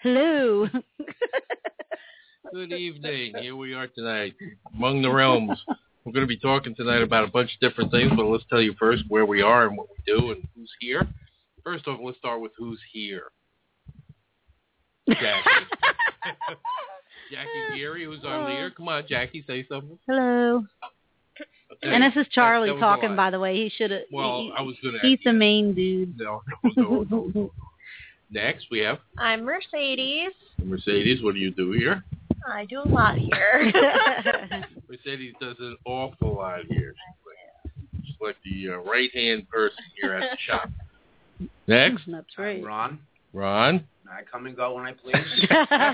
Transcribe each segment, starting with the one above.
Hello. Good evening. Here we are tonight, Among the Realms. We're going to be talking tonight about a bunch of different things, but let's tell you first where we are and what we do and who's here. First off, let's start with who's here. Jackie. Jackie Geary, who's our leader. Come on, Jackie, say something. Hello. Okay. And this is Charlie talking, by the way. He should have. Well, I was going to. He's the main dude. No. Next, we have. I'm Mercedes. Mercedes, what do you do here? I do a lot here. Mercedes does an awful lot here. She's like the right-hand person here at the shop. Next. That's right. Ron. Ron. I come and go when I please.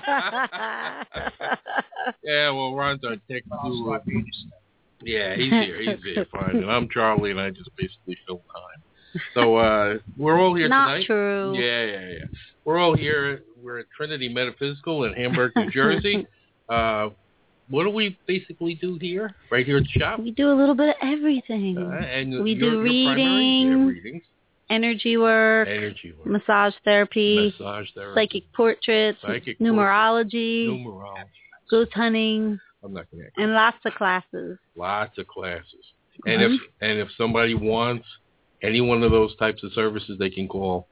Yeah, well, Ron's our technical. Yeah, he's here, fine. And I'm Charlie, and I just basically fill time. So we're all here tonight. Not true. Yeah. We're all here. We're at Trinity Metaphysical in Hamburg, New Jersey. What do we basically do here, right here at the shop? We do a little bit of everything. And we do readings, energy work, massage therapy, psychic portraits, numerology, ghost hunting. I'm not going to. And lots of classes. And if somebody wants any one of those types of services, they can call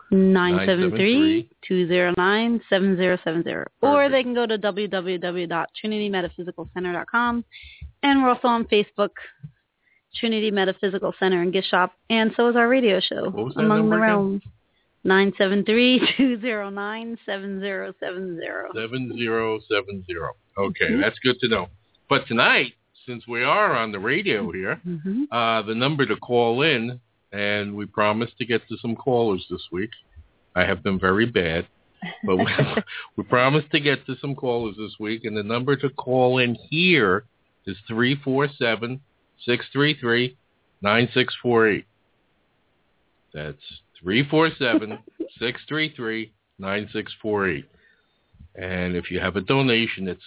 973-209-7070. Or they can go to www.trinitymetaphysicalcenter.com. And we're also on Facebook, Trinity Metaphysical Center and Gift Shop. And so is our radio show, Among the Realms. 973-209-7070. 7070. Okay, that's good to know. But tonight, since we are on the radio here, the number to call in, and we promised to get to some callers this week. I have been very bad, but we promised to get to some callers this week, and the number to call in here is 347-633-9648. That's 347-633-9648. And if you have a donation, it's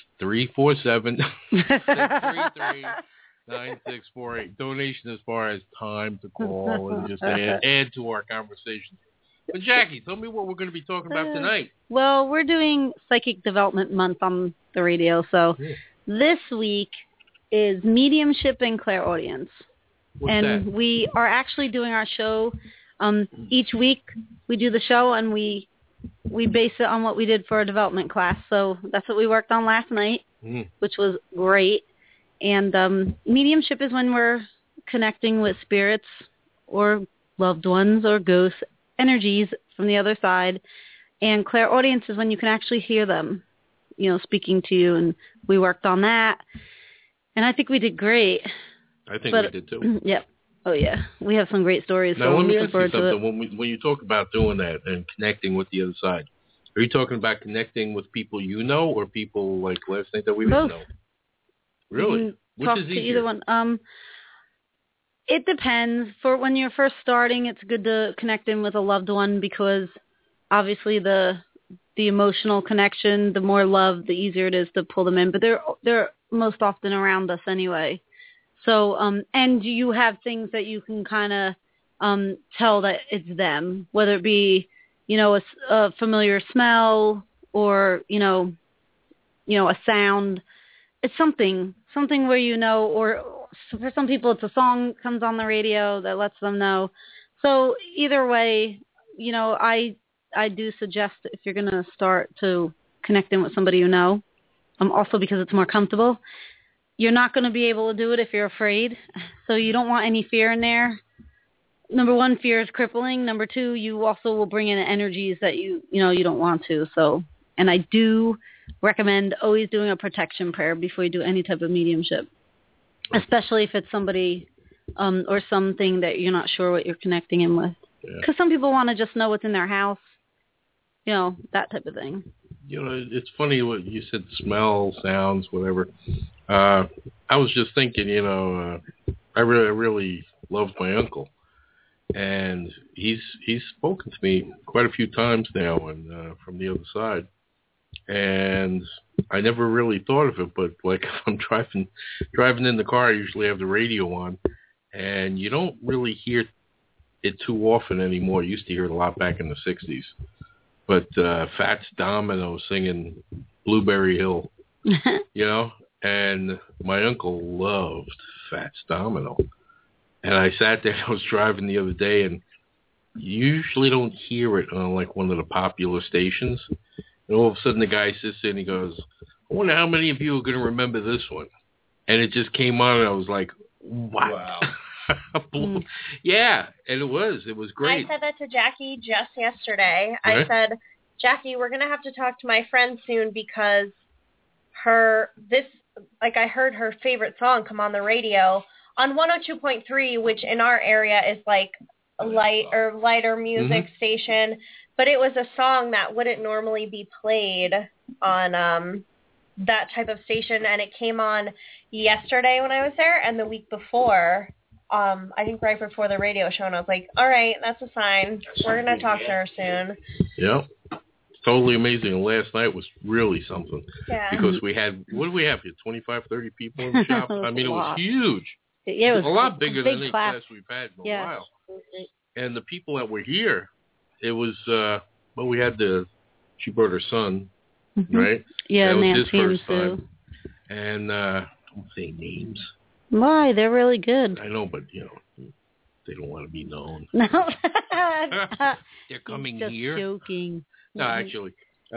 347-633-9648. Donation as far as time to call and just add to our conversation. But Jackie, tell me what we're going to be talking about tonight. Well, we're doing Psychic Development Month on the radio, so this week is mediumship and clairaudience. What's that? We are actually doing our show each week. We do the show and we base it on what we did for our development class. So that's what we worked on last night, which was great. And mediumship is when we're connecting with spirits or loved ones or ghosts, energies from the other side. And clairaudience is when you can actually hear them, speaking to you. And we worked on that. And I think we did great. I think we did too. Yep. Oh, yeah. We have some great stories. Now, let me ask you something. When you talk about doing that and connecting with the other side, are you talking about connecting with people you know or people like last night that we didn't know? Really? Which is easier? Either one. It depends. For when you're first starting, it's good to connect in with a loved one because obviously the emotional connection, the more love, the easier it is to pull them in. But they're most often around us anyway. So, and you have things that you can kind of tell that it's them, whether it be, a familiar smell or, a sound. It's something where or for some people it's a song comes on the radio that lets them know. So either way, I do suggest if you're going to start to connect in with somebody also because it's more comfortable. You're not going to be able to do it if you're afraid. So you don't want any fear in there. Number one, fear is crippling. Number two, you also will bring in energies that you don't want to. So, and I do recommend always doing a protection prayer before you do any type of mediumship, especially if it's somebody or something that you're not sure what you're connecting in with. Because some people want to just know what's in their house, that type of thing. It's funny what you said, smell, sounds, whatever. I was just thinking, I really loved my uncle. And he's spoken to me quite a few times now and from the other side. And I never really thought of it, but like if I'm driving in the car, I usually have the radio on. And you don't really hear it too often anymore. I used to hear it a lot back in the 60s. But Fats Domino singing Blueberry Hill, you know, and my uncle loved Fats Domino. And I sat there, I was driving the other day, and you usually don't hear it on like one of the popular stations. And all of a sudden the guy sits there and he goes, I wonder how many of you are going to remember this one. And it just came on and I was like, what? Wow. Yeah, and it was great. I said that to Jackie just yesterday. Okay. I said, Jackie, we're going to have to talk to my friend soon because I heard her favorite song come on the radio on 102.3, which in our area is like a lighter music station, but it was a song that wouldn't normally be played on that type of station, and it came on yesterday when I was there, and the week before, I think right before the radio show, and I was like, all right, that's a sign. We're going to talk to her soon. Yeah. Totally amazing. And last night was really something. Yeah. Because we had, what did we have here, 25, 30 people in the shop? I mean, it was huge. Yeah, it was a lot bigger than any class we've had in a yeah. while. And the people that were here, it was, we had she brought her son, right? Yeah, that was Nancy his first and Sue. time. And don't say names. Why? They're really good. I know, but, you know, they don't want to be known. No. They're coming just here. Joking. No, actually,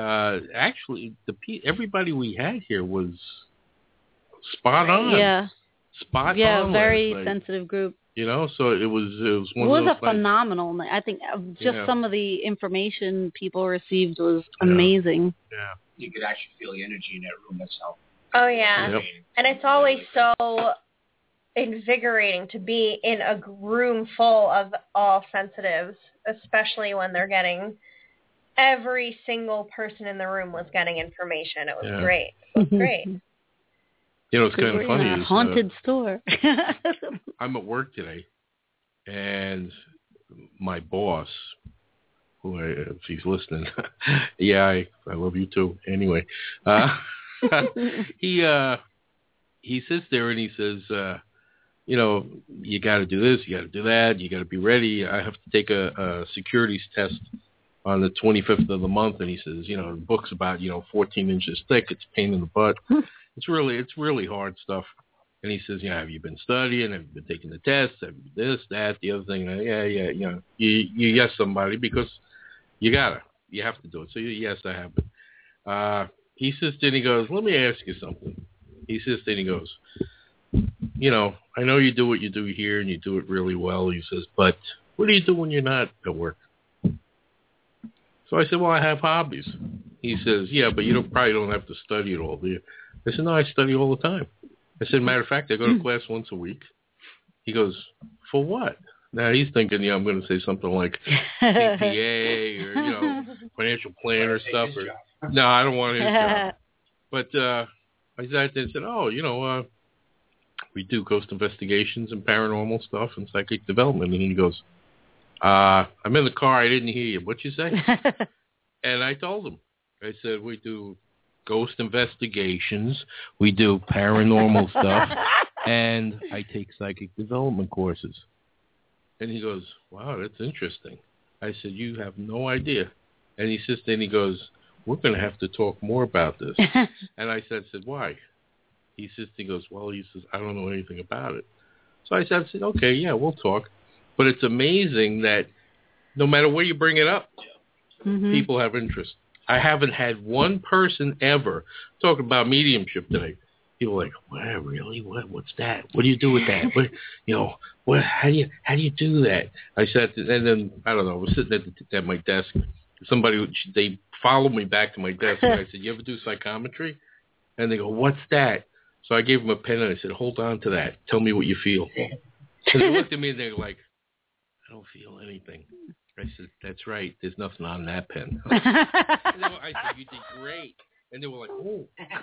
everybody we had here was spot on. Yeah. Spot on. Yeah, very sensitive group. You know, so it was one it was of those a phenomenal night. I think just some of the information people received was amazing. Yeah. You could actually feel the energy in that room itself. Oh, yeah. Yep. And it's always so invigorating to be in a room full of all sensitives, especially when they're getting every single person in the room was getting information. It was great. It was great. You know, it's kind of funny. In a haunted store. I'm at work today, and my boss, who if he's listening, I love you too. Anyway, he sits there and he says, you know, you got to do this, you got to do that, you got to be ready. I have to take a securities test on the 25th of the month, and he says, you know, the book's about 14 inches thick. It's a pain in the butt. It's really hard stuff. And he says, have you been studying? Have you been taking the tests? Have you this, that, the other thing? Yeah, you know, you yes somebody because you have to do it. So yes, I have been. He says, then he goes, let me ask you something. He says, then he goes, you know, I know you do what you do here and you do it really well. He says, but what do you do when you're not at work? So I said, well, I have hobbies. He says, yeah, but you probably don't have to study it all, do you? I said, no, I study all the time. I said, matter of fact, I go to class once a week. He goes, for what? Now he's thinking, I'm going to say something like CPA or, financial planner stuff. No, I don't want his job. But I sat there and said, we do ghost investigations and paranormal stuff and psychic development. And he goes, I'm in the car. I didn't hear you. What'd you say? And I told him. I said, we do ghost investigations. We do paranormal stuff. And I take psychic development courses. And he goes, wow, that's interesting. I said, you have no idea. And he sits there and he goes, we're going to have to talk more about this. And I said, why? He sits there and goes, well, he says, I don't know anything about it. So I said, okay, yeah, we'll talk. But it's amazing that no matter where you bring it up, people have interest. I haven't had one person ever talk about mediumship today. People are like, what, really? What's that? What do you do with that? What, how do you do that? I said, and then, I don't know, I was sitting at my desk. They followed me back to my desk, and I said, you ever do psychometry? And they go, what's that? So I gave them a pen, and I said, hold on to that. Tell me what you feel. And they looked at me, and they were like, I don't feel anything. I said, that's right. There's nothing on that pen. And I said, you did great. And they were like, oh.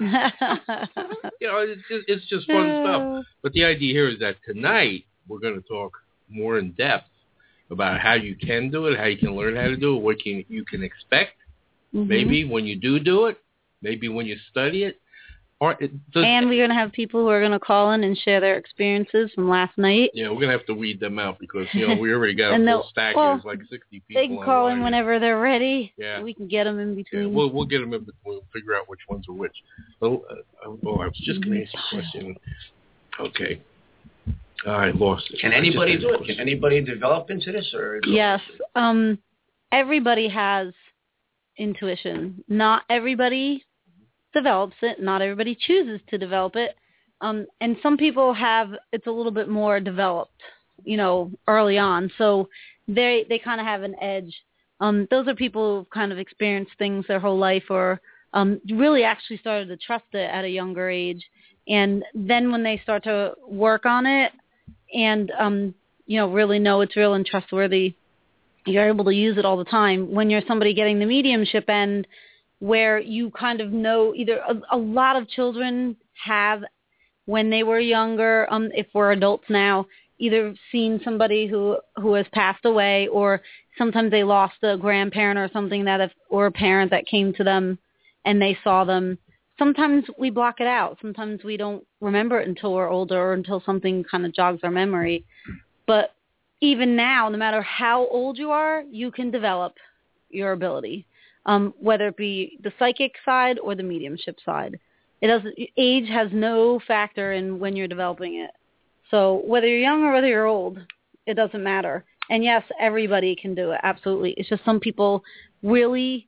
It's just fun stuff. But the idea here is that tonight we're going to talk more in depth about how you can do it, how you can learn how to do it, what you can expect. Maybe when you do it, maybe when you study it. And we're going to have people who are going to call in and share their experiences from last night. Yeah, we're going to have to weed them out because, we already got a full stack. There's like 60 people. They can call in whenever they're ready. Yeah. We can get them in between. Yeah, we'll get them in between. We'll figure out which ones are which. I was just going to ask you a question. Okay. I lost it. Can anybody do it? Can anybody develop into this? Yes. Everybody has intuition. Not everybody develops it. Not everybody chooses to develop it. And some people have, it's a little bit more developed, early on. So they kind of have an edge. Those are people who've kind of experienced things their whole life or really actually started to trust it at a younger age. And then when they start to work on it and, really know it's real and trustworthy, you're able to use it all the time. When you're somebody getting the mediumship end, where you kind of know either a lot of children have when they were younger, if we're adults now, either seen somebody who has passed away or sometimes they lost a grandparent or something or a parent that came to them and they saw them. Sometimes we block it out. Sometimes we don't remember it until we're older or until something kind of jogs our memory. But even now, no matter how old you are, you can develop your ability. Whether it be the psychic side or the mediumship side. Age has no factor in when you're developing it. So whether you're young or whether you're old, it doesn't matter. And yes, everybody can do it. Absolutely. It's just some people really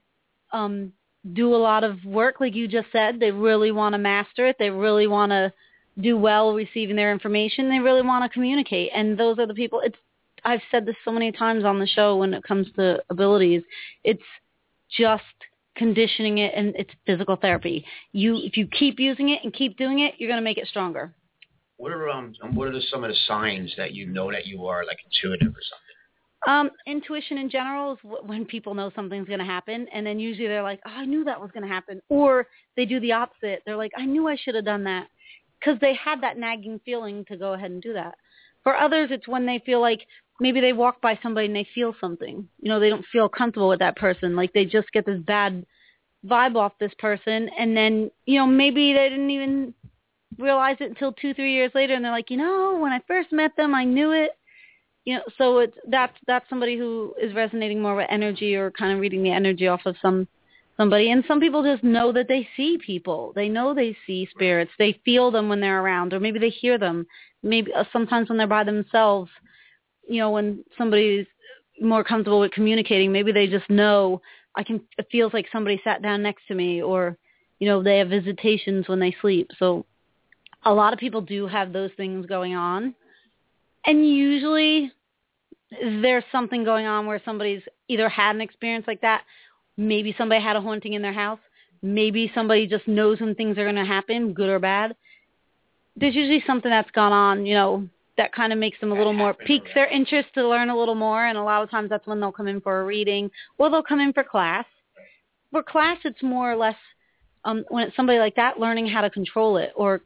do a lot of work, like you just said. They really want to master it. They really want to do well receiving their information. They really want to communicate. And those are the people. I've said this so many times on the show when it comes to abilities. It's just conditioning it, and it's physical therapy. If you keep using it and keep doing it, you're going to make it stronger. What are some of the signs that you know that you are like intuitive or something? Intuition in general is when people know something's going to happen, and then usually they're like, oh, I knew that was going to happen. Or they do the opposite. They're like, I knew I should have done that because they had that nagging feeling to go ahead and do that. For others, it's when they feel like maybe they walk by somebody and they feel something. They don't feel comfortable with that person. Like they just get this bad vibe off this person. And then, maybe they didn't even realize it until 2-3 years later. And they're like, when I first met them, I knew it. So that's somebody who is resonating more with energy or kind of reading the energy off of somebody. And some people just know that they see people. They know they see spirits. They feel them when they're around, or maybe they hear them. Maybe sometimes when they're by themselves, when somebody's more comfortable with communicating, maybe they just know it feels like somebody sat down next to me, or, they have visitations when they sleep. So a lot of people do have those things going on. And usually there's something going on where somebody's either had an experience like that. Maybe somebody had a haunting in their house. Maybe somebody just knows when things are going to happen, good or bad. There's usually something that's gone on, that kind of makes them a little more, piques their interest to learn a little more. And a lot of times that's when they'll come in for a reading, or they'll come in for class. For class, it's more or less, when it's somebody like that, learning how to control it, or,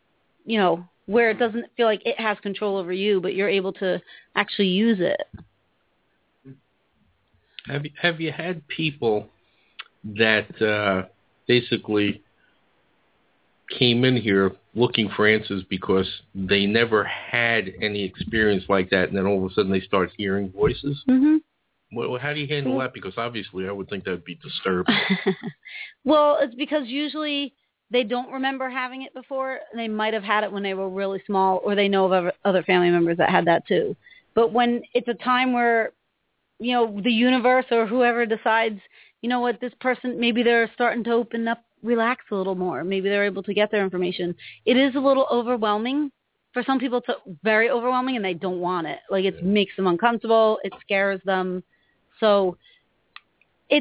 where it doesn't feel like it has control over you, but you're able to actually use it. Have you had people that basically came in here looking for answers because they never had any experience like that, and then all of a sudden they start hearing voices? Mm-hmm. Well, how do you handle that? Because obviously I would think that would be disturbing. Well, it's because usually they don't remember having it before. They might have had it when they were really small, or they know of other family members that had that too. But when it's a time where, the universe or whoever decides, this person, maybe they're starting to open up, relax a little more. Maybe they're able to get their information. It is a little overwhelming. For some people, it's very overwhelming, and they don't want it. Like, it makes them uncomfortable. It scares them. So it's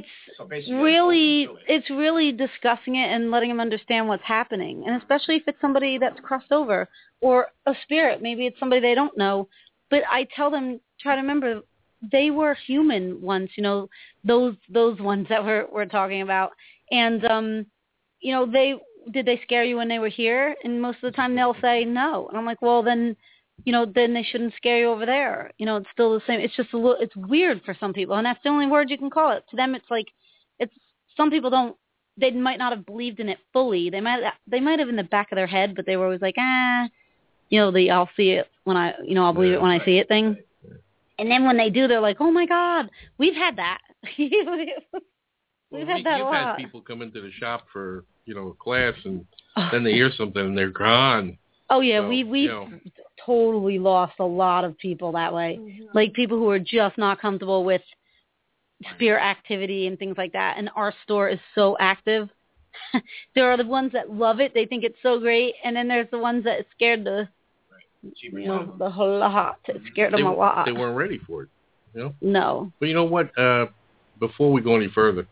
really discussing it and letting them understand what's happening. And especially if it's somebody that's crossed over, or a spirit. Maybe it's somebody they don't know. But I tell them, try to remember, they were human once, those ones that we're talking about. And, did they scare you when they were here? And most of the time they'll say no. And I'm like, well, then they shouldn't scare you over there. It's still the same. It's just it's weird for some people. And that's the only word you can call it. To them, it's like, some people don't they might not have believed in it fully. They might have in the back of their head, but they were always like, the I'll see it when I'll believe it when I see it thing. And then when they do, they're like, oh my God, we've had that. We've had that a lot. You've had people come into the shop for, a class, and then they hear something and they're gone. Oh yeah, so, we've totally lost a lot of people that way. Mm-hmm. Like people who are just not comfortable with spirit activity and things like that. And our store is so active. There are the ones that love it; they think it's so great, and then there's the ones that scared the whole lot. It scared them a lot. They weren't ready for it. No. But you know what? Before we go any further,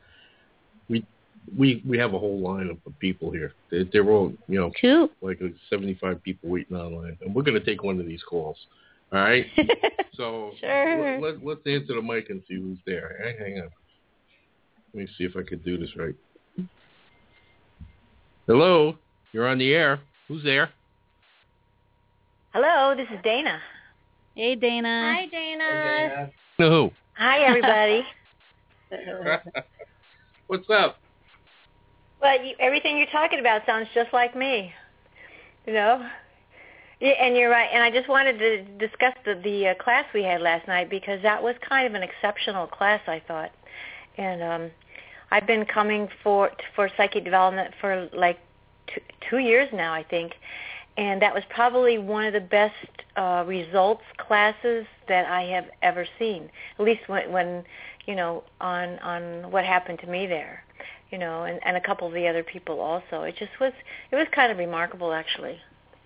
we have a whole line of people here. They're all, cool. Like 75 people waiting online. And we're going to take one of these calls. All right? So sure. Let's answer the mic and see who's there. Hang on. Let me see if I could do this right. Hello? You're on the air. Who's there? Hello, this is Dana. Hey, Dana. Hi, Dana. Who? Hi, everybody. What's up? Well, everything you're talking about sounds just like me, Yeah, and you're right. And I just wanted to discuss the class we had last night because that was kind of an exceptional class, I thought. And I've been coming for psychic development for like 2 years now, I think. And that was probably one of the best results classes that I have ever seen, at least when on what happened to me there, and a couple of the other people also. It was kind of remarkable, actually.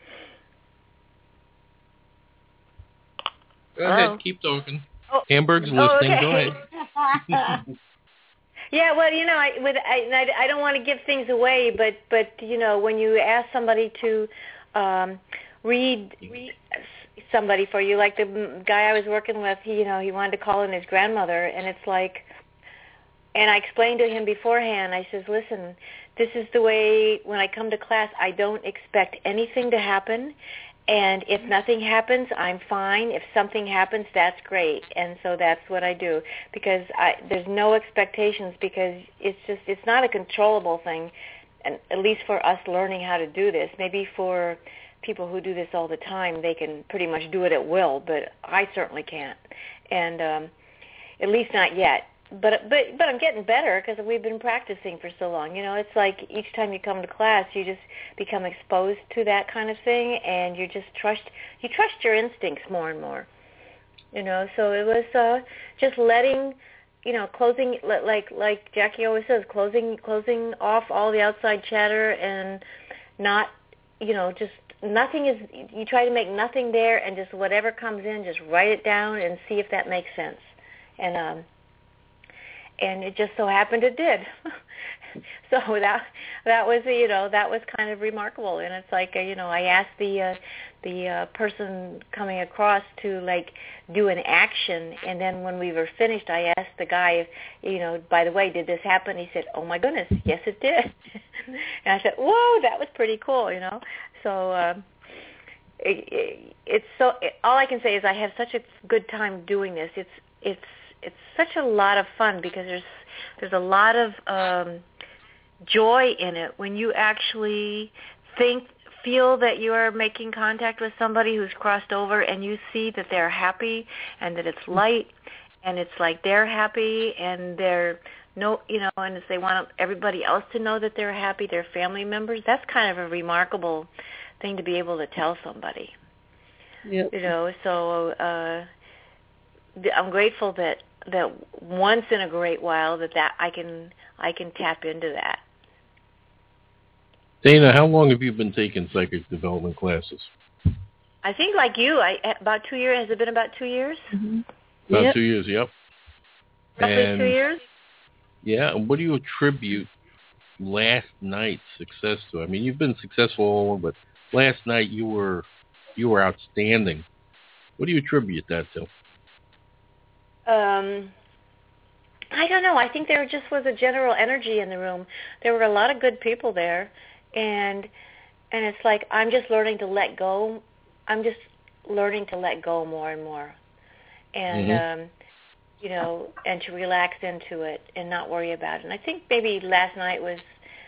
Go ahead, keep talking. Hamburg's listening. Okay. Go ahead. Yeah, well, I don't want to give things away, but when you ask somebody to read somebody for you, like the guy I was working with, he wanted to call in his grandmother, and it's like, and I explained to him beforehand, I says, listen, this is the way, when I come to class, I don't expect anything to happen, and if nothing happens, I'm fine. If something happens, that's great, and so that's what I do, because there's no expectations, because it's not a controllable thing, and at least for us learning how to do this. Maybe for people who do this all the time, they can pretty much do it at will, but I certainly can't, and at least not yet. But I'm getting better because we've been practicing for so long. It's like each time you come to class, you just become exposed to that kind of thing, and you trust your instincts more and more. So it was just letting, closing, like Jackie always says, closing off all the outside chatter, and not, just nothing is. You try to make nothing there, and just whatever comes in, just write it down and see if that makes sense, and it just so happened it did. So that was that was kind of remarkable. And it's like I asked the person coming across to like do an action, and then when we were finished, I asked the guy, by the way, did this happen? He said, oh my goodness, yes it did. And I said, whoa, that was pretty cool, So it's so. All I can say is I have such a good time doing this. It's such a lot of fun because there's a lot of joy in it when you actually feel that you are making contact with somebody who's crossed over, and you see that they're happy and that it's light, and it's like they're happy, and they're and if they want everybody else to know that they're happy, their family members. That's kind of a remarkable thing to be able to tell somebody. Yep. So I'm grateful that once in a great while that I can tap into that. Dana, how long have you been taking psychic development classes? I think like you, about 2 years. Has it been about 2 years? Mm-hmm. About 2 years, yep. Roughly 2 years? Yeah, and what do you attribute last night's success to? I mean, you've been successful, but last night you were outstanding. What do you attribute that to? I don't know. I think there just was a general energy in the room. There were a lot of good people there, and it's like I'm just learning to let go. I'm just learning to let go more and more, and and to relax into it and not worry about it. And I think maybe last night was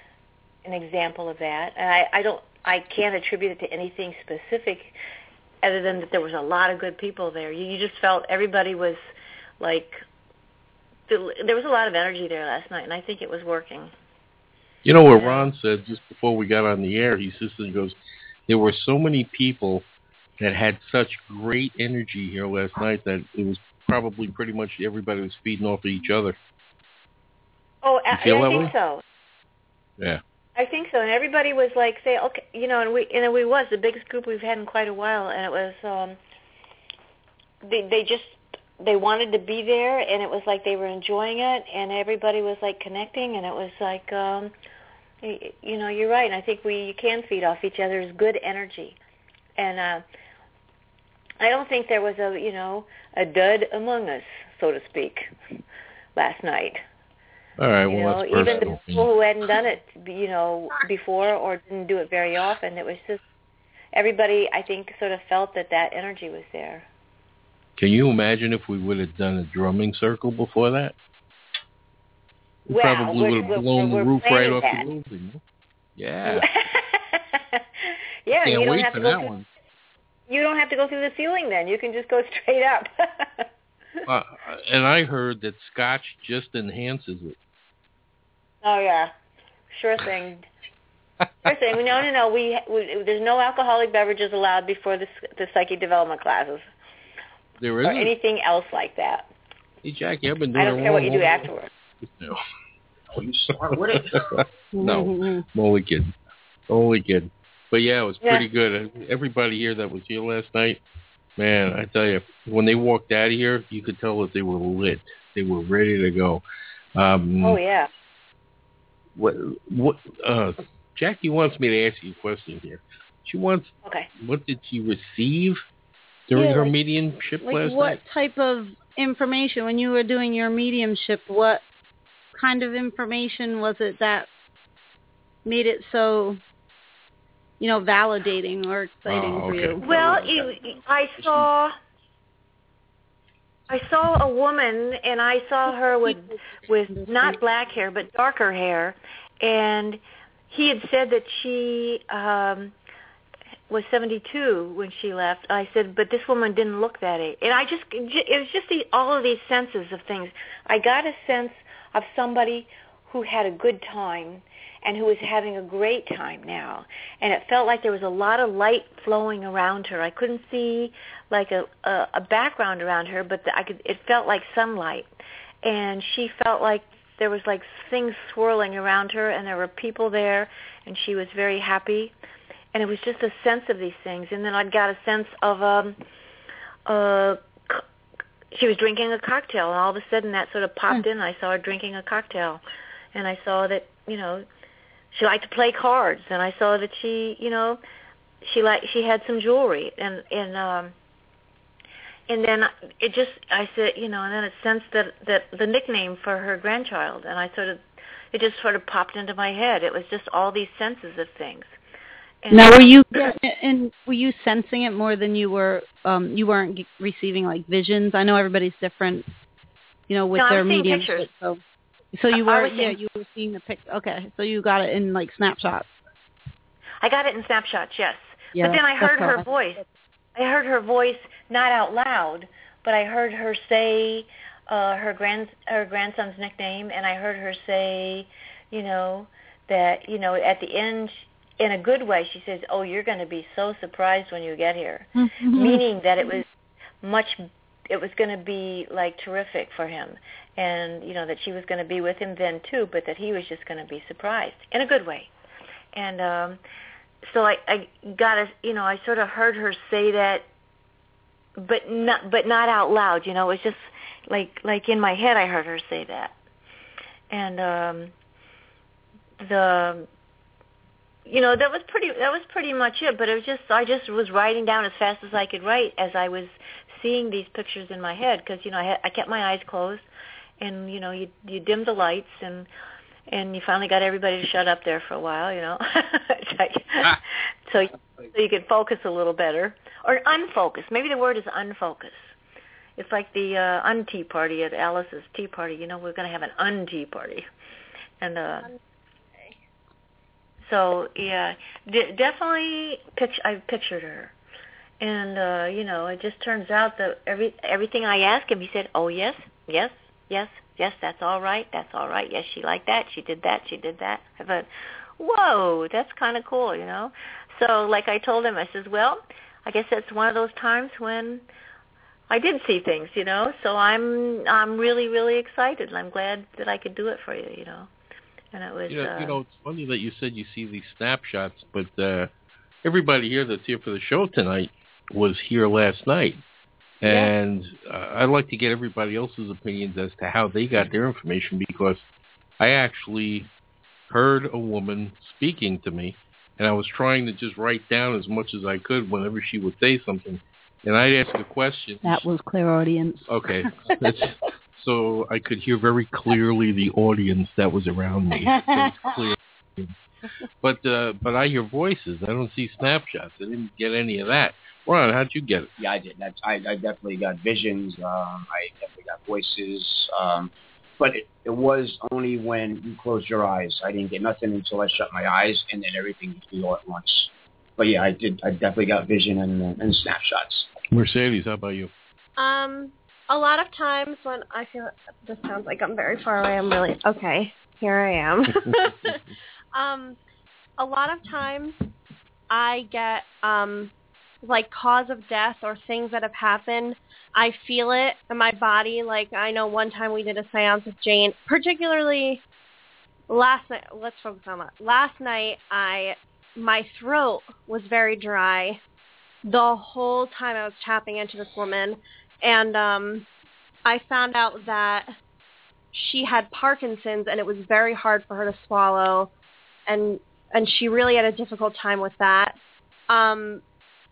an example of that. And I can't attribute it to anything specific other than that there was a lot of good people there. You just felt everybody was like, there was a lot of energy there last night, and I think it was working. You know what Ron said just before we got on the air? He goes, there were so many people that had such great energy here last night that it was probably pretty much everybody was feeding off of each other. Oh, I think so. Yeah. I think so, and everybody was like, say, okay, and we was the biggest group we've had in quite a while, and it was, they wanted to be there, and it was like they were enjoying it, and everybody was like connecting, and it was like, you're right, and I think you can feed off each other's good energy, and I don't think there was a dud among us, so to speak, last night. All right, well, that's even the people who hadn't done it, before or didn't do it very often, it was just everybody, I think, sort of felt that energy was there. Can you imagine if we would have done a drumming circle before that? We probably would have blown the roof right off the building. Yeah. Yeah, can't wait for that one. You don't have to go through the ceiling then. You can just go straight up. And I heard that Scotch just enhances it. Oh, yeah. Sure thing. Sure thing. No. We there's no alcoholic beverages allowed before the psychic development classes. There isn't? Or anything else like that. Hey, Jackie, I've been doing it I don't care what you do afterwards. No. Oh, you smart with it? No. I'm only kidding. But, yeah, it was pretty good. Everybody here that was here last night, man, I tell you, when they walked out of here, you could tell that they were lit. They were ready to go. Oh, yeah. Jackie wants me to ask you a question here. She wants, okay. What did she receive during her mediumship last night? What type of information, when you were doing your mediumship, what kind of information was it that made it so, validating or exciting for you? Well, I saw a woman, and I saw her with not black hair, but darker hair, and he had said that she was 72 when she left. I said, but this woman didn't look that age. And it was just all of these senses of things. I got a sense of somebody who had a good time and who was having a great time now. And it felt like there was a lot of light flowing around her. I couldn't see like a background around her, but it felt like sunlight. And she felt like there was like things swirling around her, and there were people there, and she was very happy. And it was just a sense of these things. And then I got a sense of she was drinking a cocktail, and all of a sudden that sort of popped in. I saw her drinking a cocktail, and I saw that, she liked to play cards, and I saw that she she had some jewelry, and then I said, and then it sensed that the nickname for her grandchild, and it just sort of popped into my head. It was just all these senses of things. And now, were you sensing it more than you were? You weren't receiving like visions. I know everybody's different, with their mediumship. So you were, you were seeing the picture. Okay, so you got it in like snapshots. I got it in snapshots, yes. Yeah, but then I heard her voice. I heard her voice not out loud, but I heard her say her grandson's nickname, and I heard her say, that at the end, in a good way, she says, "Oh, you're going to be so surprised when you get here," meaning that it was going to be like terrific for him, and that she was going to be with him then too, but that he was just going to be surprised in a good way. And so I got I sort of heard her say that, but not out loud. It was just like in my head I heard her say that, and that was pretty much it. But it was I just was writing down as fast as I could write as I was seeing these pictures in my head, because I kept my eyes closed, and you dim the lights, and you finally got everybody to shut up there for a while, so you could focus a little better, or unfocus. Maybe the word is unfocus. It's like the un-tea party at Alice's tea party. We're going to have an un-tea party, and So yeah, definitely. I pictured her, and it just turns out that everything I asked him, he said, "Oh yes, yes, yes, yes. That's all right. That's all right. Yes, she liked that. She did that. She did that." I thought, "Whoa, that's kind of cool," So like I told him, I says, "Well, I guess that's one of those times when I did see things, So I'm really, really excited, and I'm glad that I could do it for you, And it was. It's funny that you said you see these snapshots, but everybody here that's here for the show tonight was here last night, and I'd like to get everybody else's opinions as to how they got their information, because I actually heard a woman speaking to me, and I was trying to just write down as much as I could whenever she would say something, and I'd ask a question. That was clairaudience. Okay. So I could hear very clearly the audience that was around me. It was clear. But I hear voices. I don't see snapshots. I didn't get any of that. Ron, how'd you get it? Yeah, I did. I definitely got visions. I definitely got voices. But it was only when you closed your eyes. I didn't get nothing until I shut my eyes, and then everything was all at once. But yeah, I did. I definitely got vision and snapshots. Mercedes, how about you? A lot of times when I feel this sounds like I'm very far away, I'm really okay. Here I am. A lot of times I get like cause of death or things that have happened. I feel it in my body. Like I know one time we did a seance with Jane, particularly last night. Let's focus on that. Last night my throat was very dry the whole time I was tapping into this woman. And I found out that she had Parkinson's, and it was very hard for her to swallow, and she really had a difficult time with that. I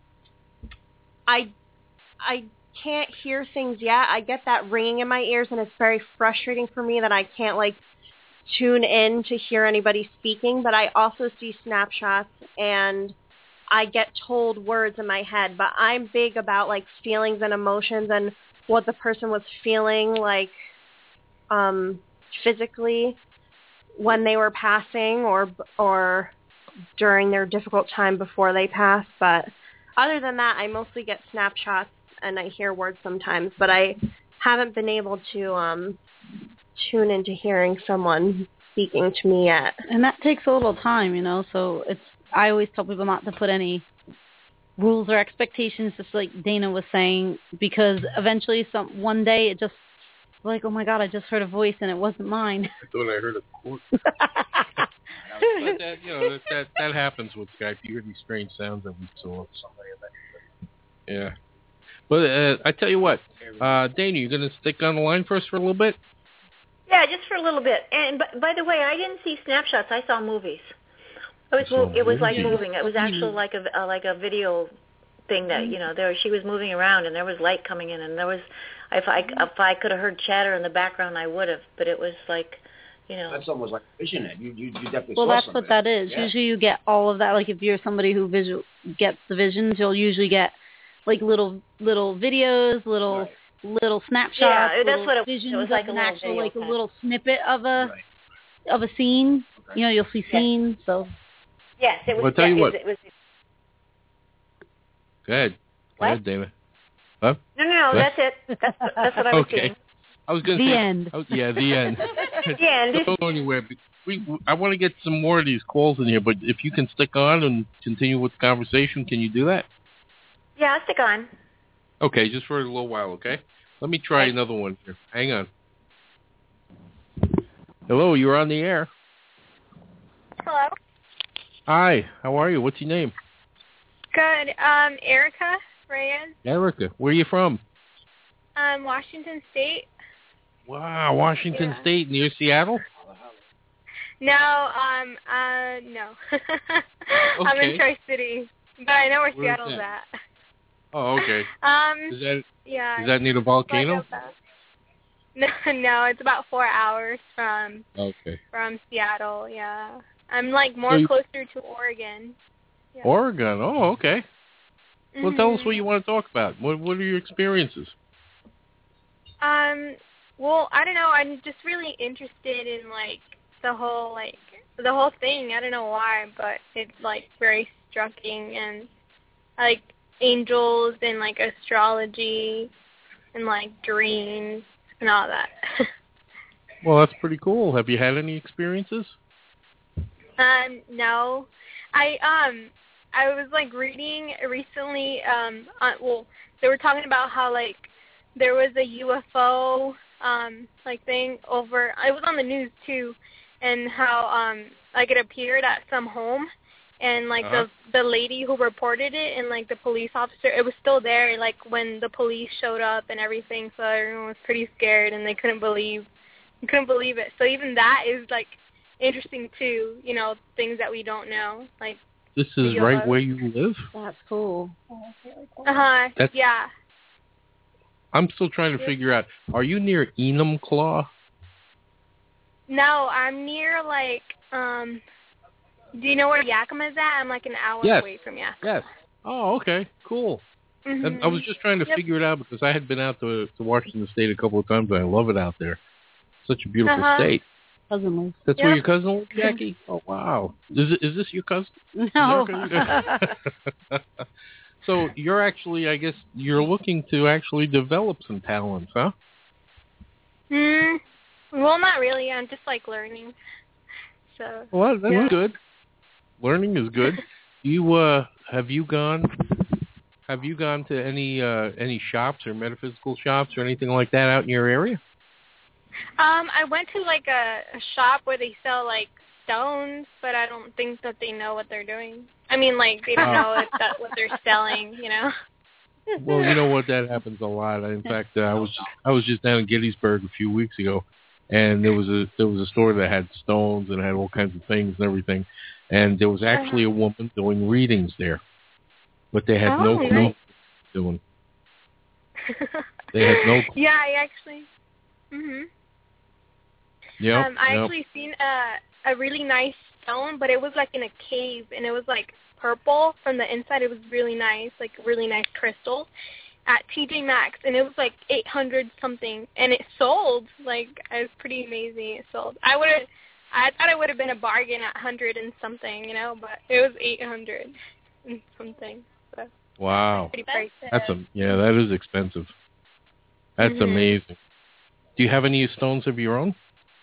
can't hear things yet. I get that ringing in my ears, and it's very frustrating for me that I can't tune in to hear anybody speaking. But I also see snapshots, and I get told words in my head, but I'm big about feelings and emotions and what the person was feeling physically when they were passing or during their difficult time before they pass. But other than that, I mostly get snapshots and I hear words sometimes, but I haven't been able to tune into hearing someone speaking to me yet. And that takes a little time, so I always tell people not to put any rules or expectations, just like Dana was saying, because eventually one day it just oh my God, I just heard a voice and it wasn't mine. I thought I heard a quote. But that happens with Skype. You hear these strange sounds that we saw. Yeah. But I tell you what, Dana, you going to stick on the line for us for a little bit? Yeah, just for a little bit. And by the way, I didn't see snapshots. I saw movies. It was like moving. It was actually like a video thing that she was moving around and there was light coming in and there was if I could have heard chatter in the background I would have, but it was That's almost like vision. You definitely. Well, saw that's something. what that is. Yeah. Usually you get all of that. Like if you're somebody who gets the visions, you'll usually get little videos, little snapshots. Yeah, that's what visions. It was like a little actual, video a little snippet of a scene. Okay. You'll see scenes. So. Yes, it was. I'll tell you what. It was. Go ahead. Go ahead, David. Huh? No, that's it. That's what I was saying. I was going to say. The end. Oh, yeah, the end. The end. Don't go anywhere. I want to get some more of these calls in here, but if you can stick on and continue with the conversation, can you do that? Yeah, I'll stick on. Okay, just for a little while, okay? Let me try another one here. Hang on. Hello, you're on the air. Hello. Hi, how are you? What's your name? Good. Erica Reyes. Erica, where are you from? Washington State. Wow, Washington State, near Seattle? No, no. Okay. I'm in Tri-City, but I know where Seattle's at. Oh, okay. Is that near the volcano? No, it's about 4 hours from Seattle. Yeah, I'm more closer to Oregon. Yeah. Oregon. Oh, okay. Mm-hmm. Well, tell us what you want to talk about. What are your experiences? Well, I don't know. I'm just really interested in the whole the whole thing. I don't know why, but it's like very striking, and like angels and like astrology and like dreams and all that. Well, that's pretty cool. Have you had any experiences? No. I was like reading recently, they were talking about how like there was a UFO like thing over, it was on the news too, and how like it appeared at some home, and like the lady who reported it and like the police officer, it was still there like when the police showed up and everything, so everyone was pretty scared and they couldn't believe it. So even that is like interesting too, you know, things that we don't know, like this is right where you live? That's cool. Yeah. I'm still trying to figure out, are you near Enumclaw? No, I'm near like, do you know where Yakima's at? I'm like an hour away from Yakima. Yes. Oh, okay. Cool. Mm-hmm. I was just trying to figure it out because I had been out to Washington State a couple of times, and I love it out there. Such a beautiful state. Cousin lives. That's where your cousin lives, Jackie? Oh, wow. Is this your cousin? No. So you're actually, I guess, you're looking to actually develop some talents, huh? Well, not really. I'm just like learning. So. Well, that's good. Learning is good. You have you gone to any shops or metaphysical shops or anything like that out in your area? I went to like a shop where they sell like stones, but I don't think that they know what they're doing. I mean, like they don't know what they're selling, you know. Well, you know what, that happens a lot. In fact, I was just down in Gettysburg a few weeks ago, and there was a store that had stones and had all kinds of things and everything, and there was actually a woman doing readings there, but they had no clue what they were doing. They had no clue. Yeah, I actually. Yeah. I actually seen a really nice stone, but it was like in a cave, and it was like purple from the inside. It was really nice, like really nice crystal at TJ Maxx, and it was like $800 something, and it sold. Like, it was pretty amazing. It sold. I thought it would have been a bargain at $100 and something, you know, but it was $800 and something. So wow. Pretty pricey. That is expensive. That's amazing. Do you have any stones of your own?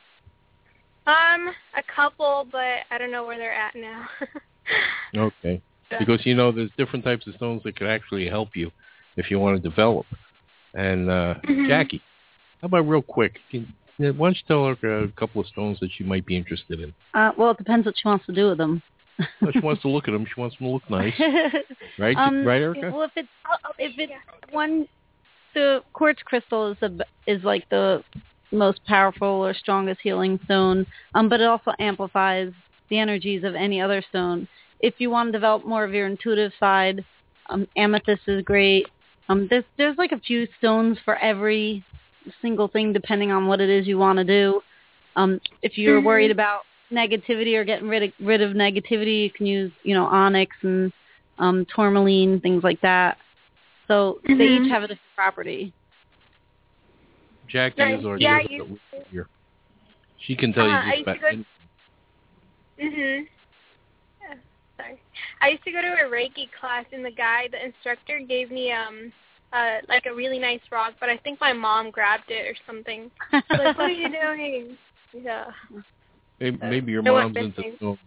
A couple, but I don't know where they're at now. Okay. Because, you know, there's different types of stones that could actually help you if you want to develop. And, Jackie, how about real quick? Why don't you tell her a couple of stones that she might be interested in? Well, it depends what she wants to do with them. Well, she wants to look at them. She wants them to look nice. Right? Right, Erica? Well, if it's one, the quartz crystal is like the most powerful or strongest healing stone, but it also amplifies the energies of any other stone. If you want to develop more of your intuitive side, amethyst is great. There's like a few stones for every single thing depending on what it is you want to do. If you're worried about negativity or getting rid of negativity, you can use, you know, onyx and tourmaline, things like that. So they each have a different property. Jackie is already here. She can tell you just about anything. Sorry. I used to go to a Reiki class, and the instructor gave me like a really nice rock, but I think my mom grabbed it or something. Like, what are you doing? Yeah. Maybe your mom's into stones.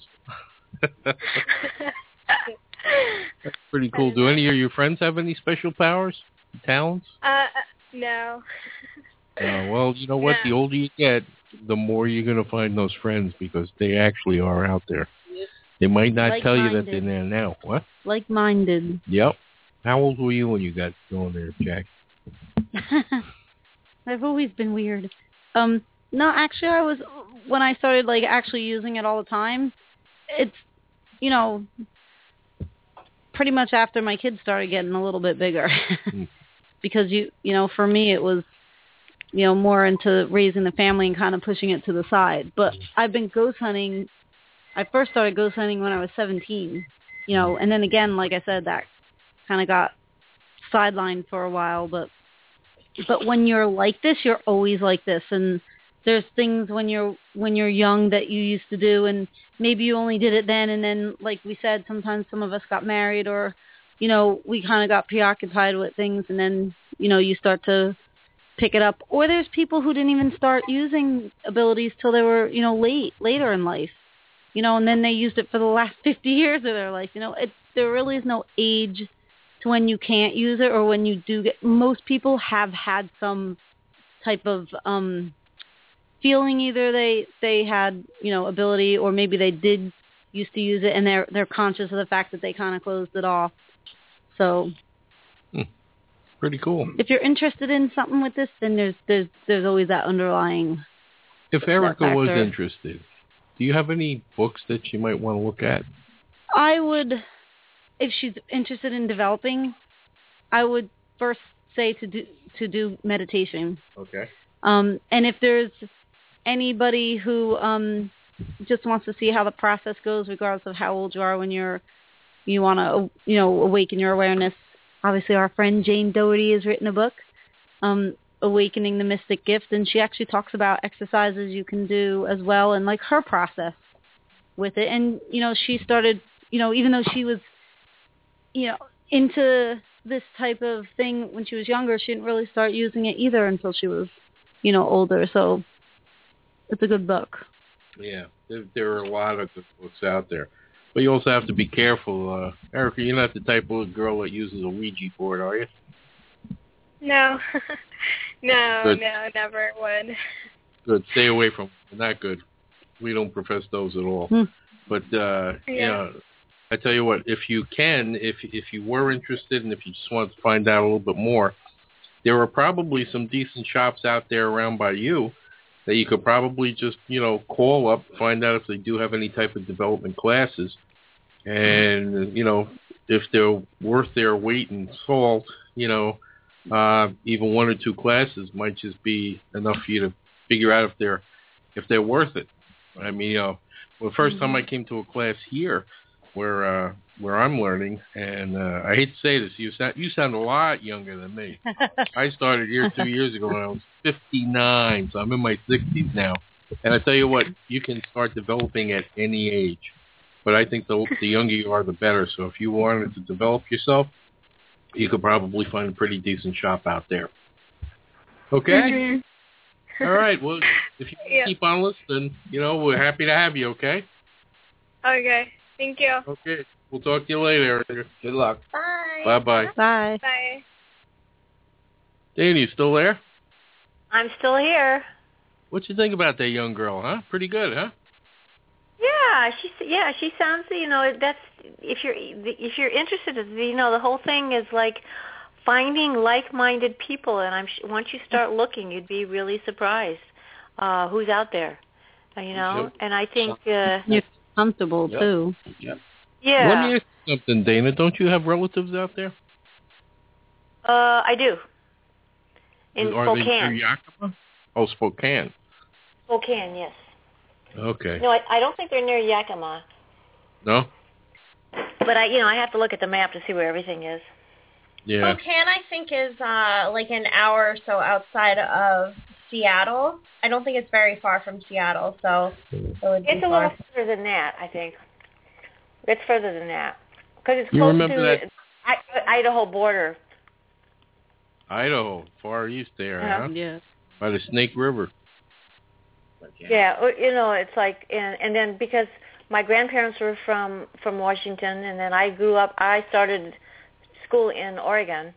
That's pretty cool. Do any of your friends have any special powers, talents? No. Well, you know what? The older you get, the more you're going to find those friends because they actually are out there. They might not tell you that they're there now. What? Like-minded. Yep. How old were you when you got going there, Jack? I've always been weird. No, actually, when I started like actually using it all the time, it's, you know, pretty much after my kids started getting a little bit bigger. Because you know, for me it was, you know, more into raising the family and kind of pushing it to the side. But I've been ghost hunting. I first started ghost hunting when I was 17, you know, and then again, like I said, that kind of got sidelined for a while. But when you're like this, you're always like this. And there's things when you're young that you used to do, and maybe you only did it then, and then, like we said, sometimes some of us got married, or, you know, we kind of got preoccupied with things, and then, you know, you start to pick it up. Or there's people who didn't even start using abilities till they were, you know, later in life, you know, and then they used it for the last 50 years of their life. You know, there really is no age to when you can't use it or when you do get. Most people have had some type of feeling, either they had, you know, ability, or maybe they did used to use it and they're conscious of the fact that they kind of closed it off. So pretty cool. If you're interested in something with this, then there's always that underlying. If Erica was interested, do you have any books that she might want to look at? I would, if she's interested in developing, I would first say to do meditation. Okay. And if there's anybody who just wants to see how the process goes, regardless of how old you are, when you want to, you know, awaken your awareness. Obviously, our friend Jane Doherty has written a book, Awakening the Mystic Gift, and she actually talks about exercises you can do as well, and like her process with it. And, you know, she started, you know, even though she was, you know, into this type of thing when she was younger, she didn't really start using it either until she was, you know, older. So it's a good book. Yeah, there are a lot of good books out there. But you also have to be careful. Erica, you're not the type of girl that uses a Ouija board, are you? No. No, Good. no, never would. Good. Stay away from them. Not good. We don't profess those at all. But, you know, I tell you what, if you can, if you were interested and if you just want to find out a little bit more, there are probably some decent shops out there around by you that you could probably just, you know, call up, find out if they do have any type of development classes. And, you know, if they're worth their weight in salt, you know, even one or two classes might just be enough for you to figure out if they're worth it. I mean, you know, well, the first time I came to a class here where I'm learning, and I hate to say this, you sound a lot younger than me. I started here 2 years ago when I was 59, so I'm in my 60s now. And I tell you what, you can start developing at any age. But I think the younger you are, the better. So if you wanted to develop yourself, you could probably find a pretty decent shop out there. Okay? Mm-hmm. All right. Well, if you keep on listening, you know, we're happy to have you, okay? Okay. Thank you. Okay. We'll talk to you later. Good luck. Bye. Bye-bye. Bye. Bye. Danny, you still there? I'm still here. What you think about that young girl, huh? Pretty good, huh? Yeah, she sounds, you know, that's if you're interested, you know, the whole thing is like finding like-minded people, and once you start looking, you'd be really surprised who's out there, you know. Yep. And I think you're comfortable too. Yep. Yeah. Let me ask you something, Dana. Don't you have relatives out there? I do. In Are Spokane. They near Yakima? Oh, Spokane. Spokane, yes. Okay. No, I don't think they're near Yakima. No? But I have to look at the map to see where everything is. Yeah. Spokane, I think, is like an hour or so outside of Seattle. I don't think it's very far from Seattle, so it would be It's a little further than that, I think. It's further than that. Because it's close to the Idaho border. Idaho, far east there, huh? Yeah. By the Snake River. Yeah, you know, it's like, and then because my grandparents were from Washington, and then I started school in Oregon.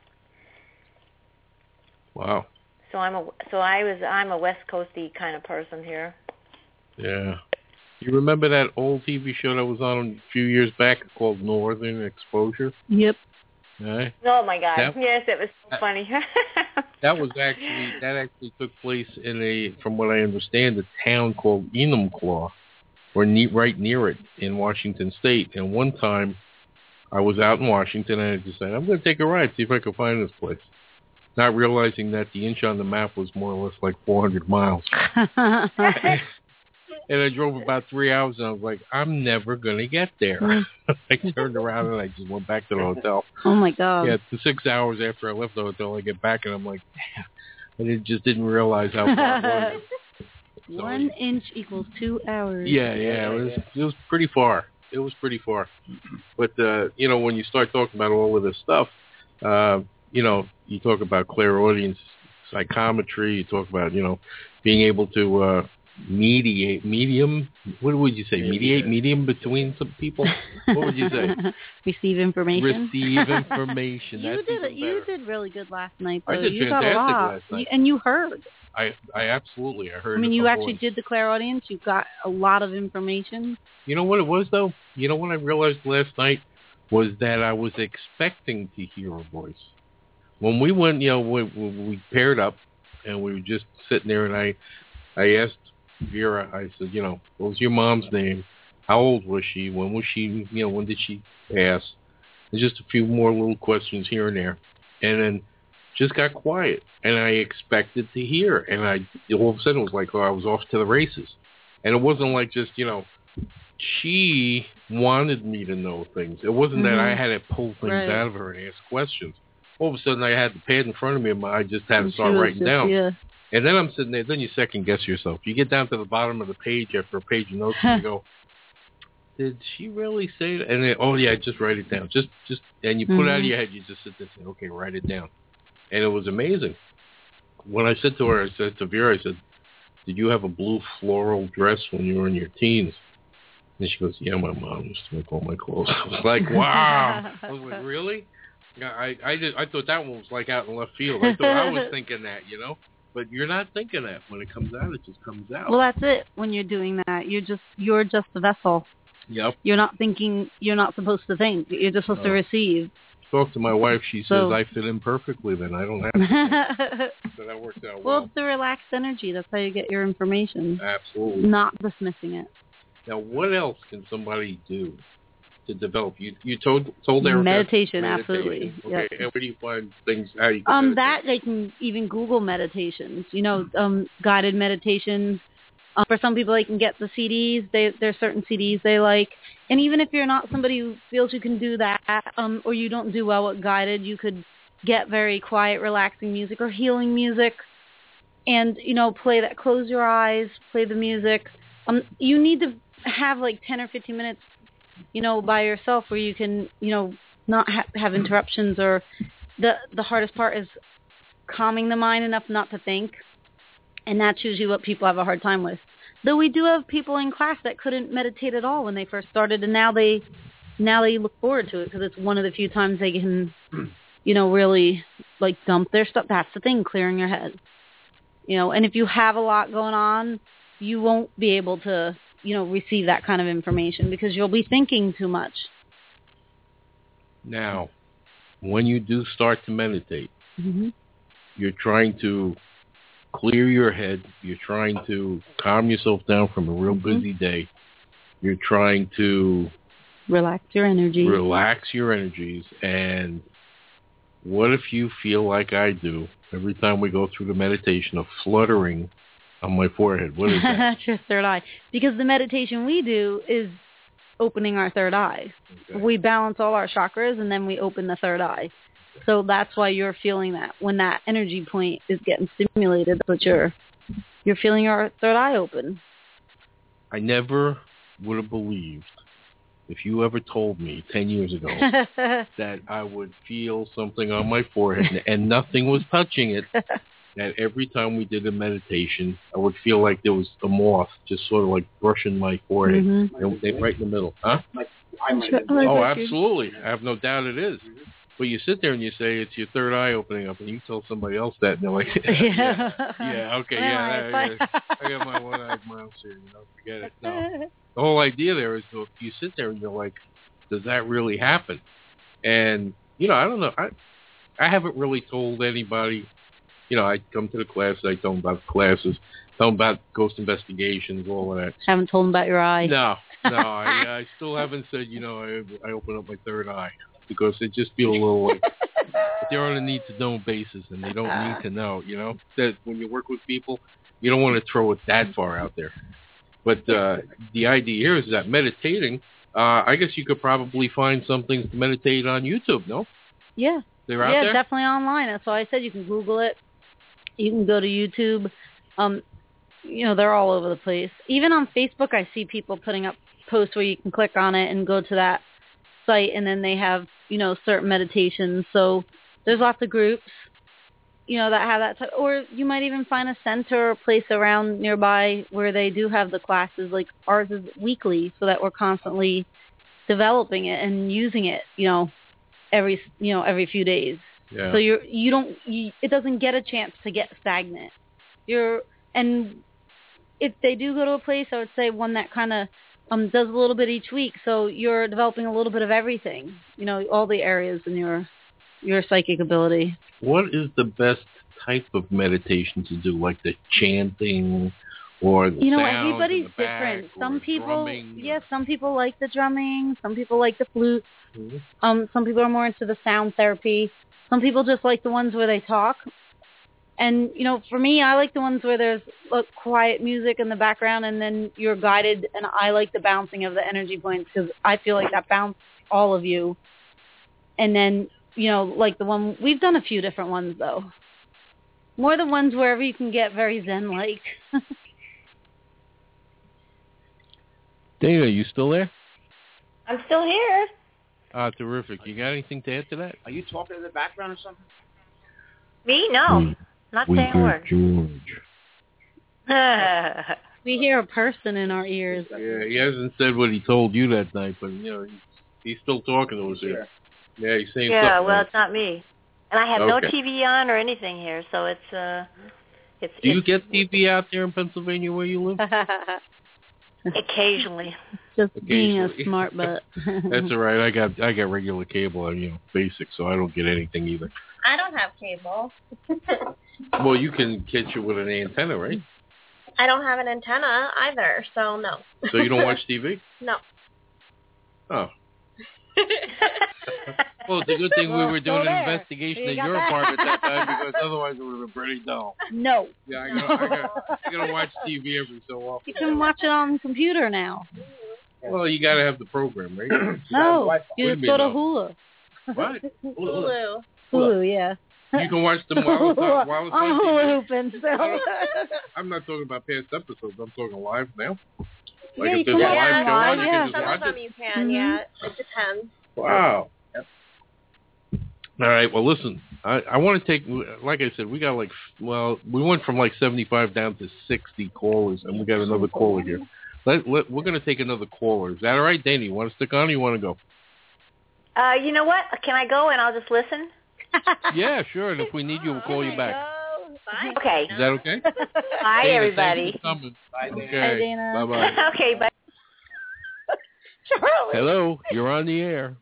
Wow. So I'm a West Coasty kind of person here. Yeah. You remember that old TV show that was on a few years back called Northern Exposure? Yep. Right. Oh my God! Yes, it was so funny. That actually took place in from what I understand, a town called Enumclaw, or right near it in Washington State. And one time, I was out in Washington, and I decided I'm going to take a ride, see if I can find this place. Not realizing that the inch on the map was more or less like 400 miles. And I drove about 3 hours, and I was like, I'm never going to get there. I turned around, and I just went back to the hotel. Oh, my God. Yeah, 6 hours after I left the hotel, I get back, and I'm like, damn. I just didn't realize how far it was. So, 1 inch equals 2 hours. Yeah, it was pretty far. It was pretty far. But, when you start talking about all of this stuff, you talk about clairaudience, psychometry, you talk about, being able to medium between some people. What would you say? Receive information. You did really good last night, though. I did you fantastic got a lot. last night. And you heard. I absolutely heard. I mean, you actually did the clairaudience. You got a lot of information. You know what it was, though? You know what I realized last night was that I was expecting to hear a voice. When we went, we paired up, and we were just sitting there, and I asked Vera, I said, what was your mom's name? How old was she? When was she, when did she pass? And just a few more little questions here and there. And then just got quiet. And I expected to hear. And all of a sudden it was like, I was off to the races. And it wasn't like just, she wanted me to know things. It wasn't that I had to pull things out of her and ask questions. All of a sudden I had the pad in front of me and I just had to start writing down. Yeah. And then I'm sitting there, then you second guess yourself. You get down to the bottom of the page after a page of notes and you go, did she really say that? And then, just write it down. Just and you put it out of your head, you just sit there and say, okay, write it down. And it was amazing. When I said to her, I said to Vera, I said, did you have a blue floral dress when you were in your teens? And she goes, yeah, my mom used to make all my clothes. I was like, wow. I was like, really? Yeah, I thought that one was like out in left field. I thought I was thinking that, But you're not thinking that. When it comes out, it just comes out. Well, that's it. When you're doing that, you're just a vessel. Yep. You're not thinking. You're not supposed to think. You're just supposed to receive. Talk to my wife. She says I fit in perfectly. Then I don't have to. So that works out well. Well, it's the relaxed energy. That's how you get your information. Absolutely. Not dismissing it. Now, what else can somebody do to develop? You told Erica? Meditation, absolutely. Okay, yep. and where do you find things? How you can that they can even Google meditations. Guided meditations. For some people, they can get the CDs. There's certain CDs they like. And even if you're not somebody who feels you can do that, or you don't do well with guided, you could get very quiet, relaxing music or healing music, and play that. Close your eyes, play the music. You need to have like 10 or 15 minutes, by yourself where you can, not have interruptions. Or the hardest part is calming the mind enough not to think. And that's usually what people have a hard time with. Though we do have people in class that couldn't meditate at all when they first started, and now they look forward to it because it's one of the few times they can, really like dump their stuff. That's the thing, clearing your head. And if you have a lot going on, you won't be able to, receive that kind of information because you'll be thinking too much. Now, when you do start to meditate, you're trying to clear your head. You're trying to calm yourself down from a real busy day. You're trying to relax your energy. Relax your energies. And what if you feel like I do every time we go through the meditation, of fluttering on my forehead? What is that? That's your third eye. Because the meditation we do is opening our third eye. Okay. We balance all our chakras and then we open the third eye. So that's why you're feeling that. When that energy point is getting stimulated, but you're feeling your third eye open. I never would have believed, if you ever told me 10 years ago that I would feel something on my forehead and nothing was touching it, that every time we did a meditation, I would feel like there was a moth just sort of like brushing my forehead, and right in the middle. Huh? Oh, absolutely. I have no doubt it is. But you sit there and you say it's your third eye opening up, and you tell somebody else that, and they're like, I got my one-eyed mouse here, forget it. No. The whole idea there is, if you sit there and you're like, does that really happen? And, I don't know. I haven't really told anybody. I come to the class, I tell them about the classes, tell them about ghost investigations, all of that. Haven't told them about your eye. No, I still haven't said, I open up my third eye. Because they just feel a little like they're on a need-to-know basis, and they don't need to know, That when you work with people, you don't want to throw it that far out there. But the idea here is that meditating, I guess you could probably find some things to meditate on YouTube, no? Yeah. They're out there? Yeah, definitely online. That's why I said you can Google it. You can go to YouTube. they're all over the place. Even on Facebook, I see people putting up posts where you can click on it and go to that site, and then they have, certain meditations. So there's lots of groups, that have that type. Or you might even find a center or place around nearby where they do have the classes. Like ours is weekly, so that we're constantly developing it and using it, every few days. Yeah. So it doesn't get a chance to get stagnant. And if they do go to a place, I would say one that kind of does a little bit each week. So you're developing a little bit of everything, all the areas in your psychic ability. What is the best type of meditation to do, like the chanting or the sounds everybody's in the back, different. Some people, drumming, some people like the drumming. Some people like the flute. Mm-hmm. Some people are more into the sound therapy. Some people just like the ones where they talk. And, for me, I like the ones where there's quiet music in the background and then you're guided. And I like the bouncing of the energy points because I feel like that bounces all of you. And then, like the one, we've done a few different ones, though. More the ones wherever you can get very Zen-like. Dana, you still there? I'm still here. Terrific. You got anything to add to that? Are you talking in the background or something? Me? No. Not saying a word. George. We hear a person in our ears. Yeah, he hasn't said what he told you that night, but, he's still talking to us here. Yeah, he's saying something. Yeah, well, it's not me. And I have no Okay. TV on or anything here, so it's Do you get TV out there in Pennsylvania where you live? occasionally. Just being a Occasionally. smart butt. That's all right. I got regular cable, basic, so I don't get anything either. I don't have cable. Well, you can catch it with an antenna, right? I don't have an antenna either, so no. So you don't watch TV? No. Oh. Well, it's a good thing we were doing an investigation in your apartment that time, because otherwise it would have been pretty dull. No. Yeah, I gotta watch TV every so often. You can watch it on the computer now. Well, you gotta have the program, right? No, you What just do go to you mean, Hulu. What? Hulu. Hulu, yeah. You can watch them while it's on I'm TV. hula hooping, so. I'm not talking about past episodes. I'm talking live now. Yeah, Like you if there's a can live watch show on, live, you yeah. can just Some watch of them it. you can, yeah. It depends. Wow. Yep. All right. Well, listen. I want to take, like I said, we got we went from 75 down to 60 callers, and we got another caller here. We're going to take another caller. Is that all right, Dana? You want to stick on, or you want to go? You know what? Can I go and I'll just listen? Yeah, sure. And if we need you, we'll call you back. Bye. Okay. Is that okay? Bye, Dana, everybody. thank you for coming. Bye, Dana. Okay. Bye, Dana. Bye-bye. Okay, bye. Charlie. Hello, you're on the air.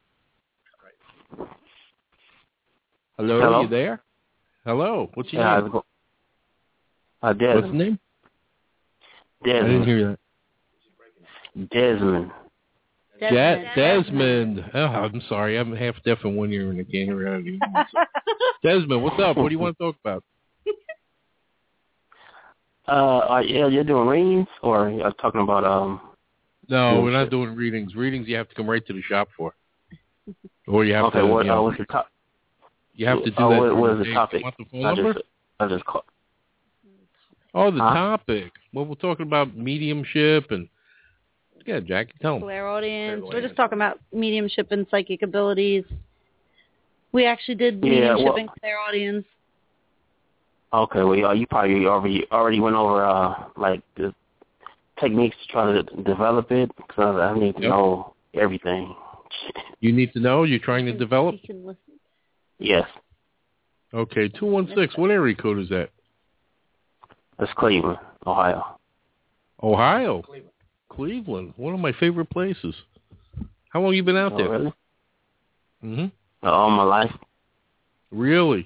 Hello, Hello? you there? Hello, what's your Yeah, name? Desmond. What's the name? I didn't Desmond. hear that. Desmond. Desmond. Oh, I'm sorry, I'm half deaf in one ear and I can't hear out of the other. Desmond, what's up? What do you want to talk about? You're doing readings, or you're talking about No, we're not doing readings. Readings you have to come right to the shop for, or you have okay, to. what's your top? You have to do Oh, that. what is the Hey, topic? You want the phone number? I just call. Oh, the Huh? topic. Well, we're talking about mediumship and. Yeah, Jackie, tell them. Clairaudience. We're just talking about mediumship and psychic abilities. We actually did Yeah, mediumship well- and clairaudience. Okay, well, you probably already went over the techniques to try to develop it, because I need to know everything. You need to know. You're trying to develop. You can listen. Yes, Okay, 216. What area code is that? that's Cleveland, Ohio. Ohio. Cleveland. One of my favorite places. How long you been out Oh, there? really? Mhm. All my life. Really?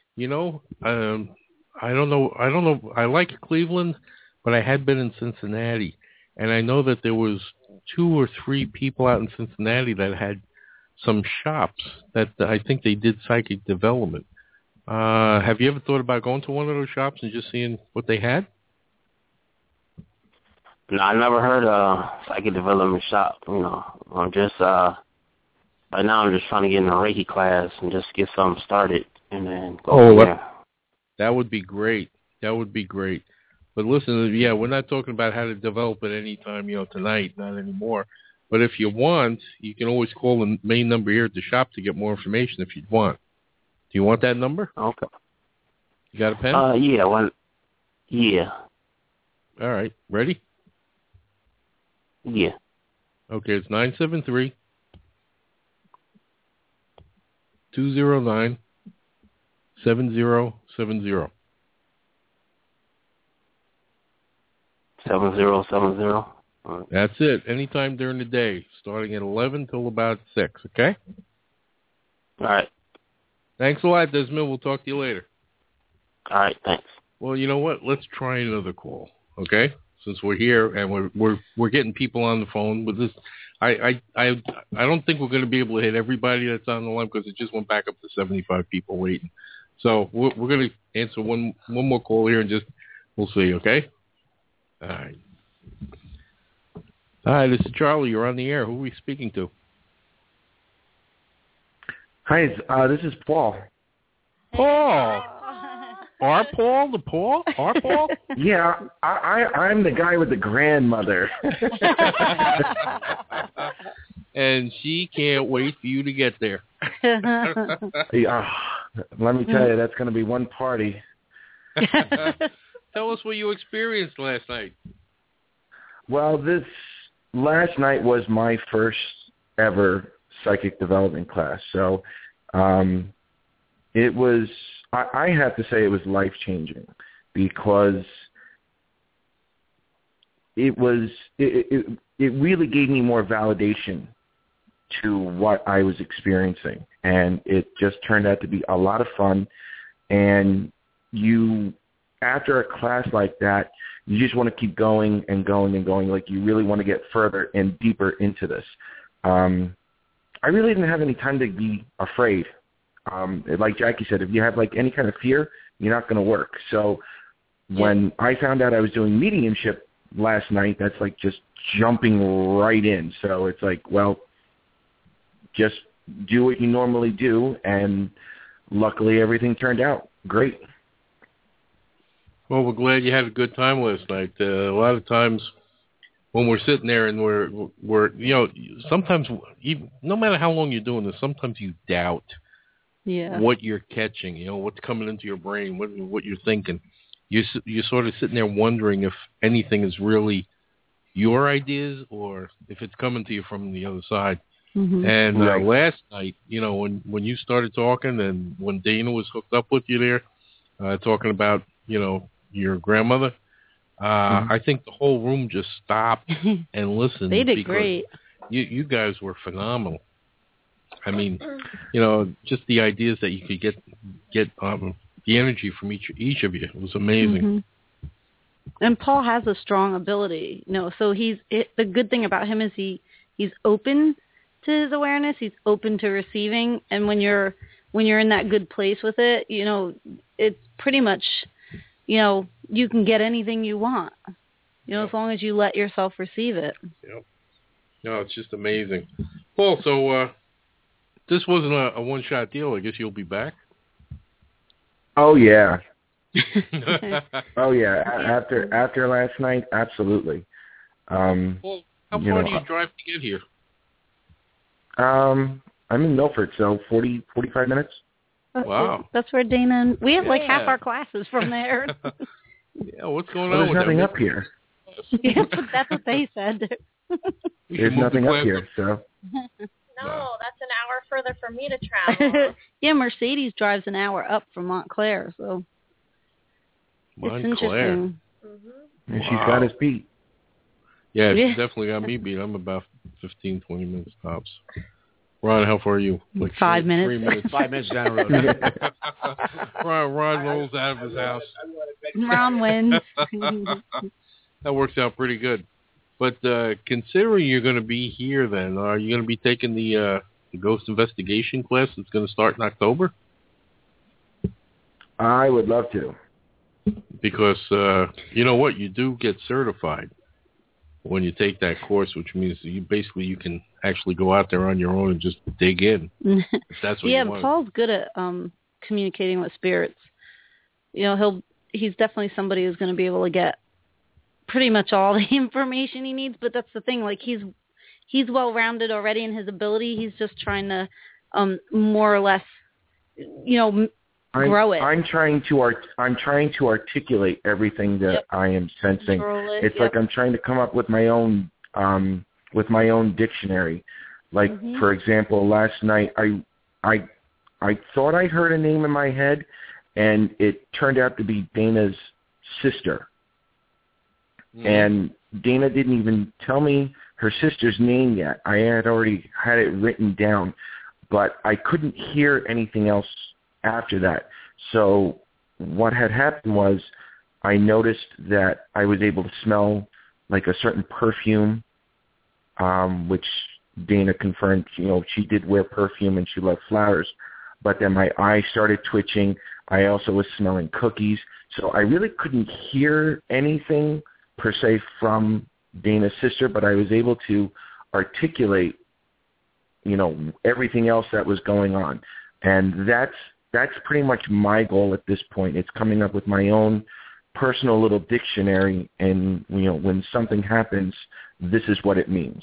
I don't know. I like Cleveland, but I had been in Cincinnati, and I know that there was 2 or 3 people out in Cincinnati that had some shops that I think they did psychic development. Have you ever thought about going to one of those shops and just seeing what they had? No, I never heard psychic development shop. I'm just right now. I'm just trying to get in a Reiki class and just get something started, and then go from there. That would be great. That would be great. But listen, yeah, we're not talking about how to develop it anytime, tonight, not anymore. But if you want, you can always call the main number here at the shop to get more information if you'd want. Do you want that number? Okay. You got a pen? Yeah. Yeah. All right. Ready? Yeah. Okay, it's 973 209 7070. 7070. Right. That's it. Anytime during the day, starting at 11 till about 6, okay? All right. Thanks a lot, Desmond. We'll talk to you later. All right, thanks. Well, you know what? Let's try another call, okay? Since we're here and we're getting people on the phone with this. I don't think we're going to be able to hit everybody that's on the line because it just went back up to 75 people waiting. So we're going to answer one more call here and we'll see, okay? All right. Hi, this is Charlie. You're on the air. Who are we speaking to? Hi, this is Paul. Paul. Our Paul? The Paul? Our Paul? Yeah, I'm the guy with the grandmother. And she can't wait for you to get there. Yeah, let me tell you, that's going to be one party. Tell us what you experienced last night. Well, this last night was my first ever psychic development class. So it was, I have to say it was life-changing because it really gave me more validation to what I was experiencing. And it just turned out to be a lot of fun. And after a class like that, you just want to keep going and going and going. Like you really want to get further and deeper into this. I really didn't have any time to be afraid. Like Jackie said, if you have like any kind of fear, you're not going to work. So when I found out I was doing mediumship last night, that's like just jumping right in. So it's like, well, just do what you normally do. And luckily everything turned out great. Well, we're glad you had a good time last night. A lot of times when we're sitting there and we're sometimes, no matter how long you're doing this, sometimes you doubt what you're catching, what's coming into your brain, what you're thinking. You're sort of sitting there wondering if anything is really your ideas or if it's coming to you from the other side. Mm-hmm. And last night, when you started talking and when Dana was hooked up with you there, talking about, your grandmother, I think the whole room just stopped and listened. They did great. You guys were phenomenal. I mean, just the ideas that you could get the energy from each of you. It was amazing. Mm-hmm. And Paul has a strong ability, so the good thing about him is he's open to his awareness. He's open to receiving. And when you're in that good place with it, it's pretty much, you can get anything you want, as long as you let yourself receive it. Yep. No, it's just amazing. Paul, so this wasn't a one-shot deal. I guess you'll be back? Oh, yeah. Oh, yeah. After last night, absolutely. Well, how far do you drive to get here? I'm in Milford, so 45 minutes. Wow. That's where Dana, we have like half our classes from there. Yeah, what's going on with there's nothing that? up here. Yeah, that's what they said. There's nothing up here, so. No, that's an hour further for me to travel. Yeah, Mercedes drives an hour up from Montclair, so it's interesting. Mm-hmm. And she's got us beat. Yeah, she's definitely got me beat. I'm about 15, 20 minutes tops. Ron, how far are you? Like 5 minutes. 3 minutes. 5 minutes down the road. Ron rolls out of his house. Ron wins. That works out pretty good. But considering you're going to be here then, are you going to be taking the ghost investigation class that's going to start in October? I would love to. Because you know what? You do get certified when you take that course, which means you can actually go out there on your own and just dig in. If that's what you want. Paul's good at communicating with spirits. He's definitely somebody who's going to be able to get pretty much all the information he needs. But that's the thing, like he's well-rounded already in his ability. He's just trying to more or less, grow it. I'm trying to articulate everything that I am sensing. It's like I'm trying to come up with my own dictionary. Like for example, last night I thought I heard a name in my head, and it turned out to be Dana's sister. And Dana didn't even tell me her sister's name yet. I had already had it written down, but I couldn't hear anything else after that. So what had happened was I noticed that I was able to smell like a certain perfume, which Dana confirmed, she did wear perfume and she loved flowers. But then my eyes started twitching. I also was smelling cookies. So I really couldn't hear anything per se from Dana's sister, but I was able to articulate, everything else that was going on. And that's pretty much my goal at this point. It's coming up with my own personal little dictionary, and when something happens, this is what it means.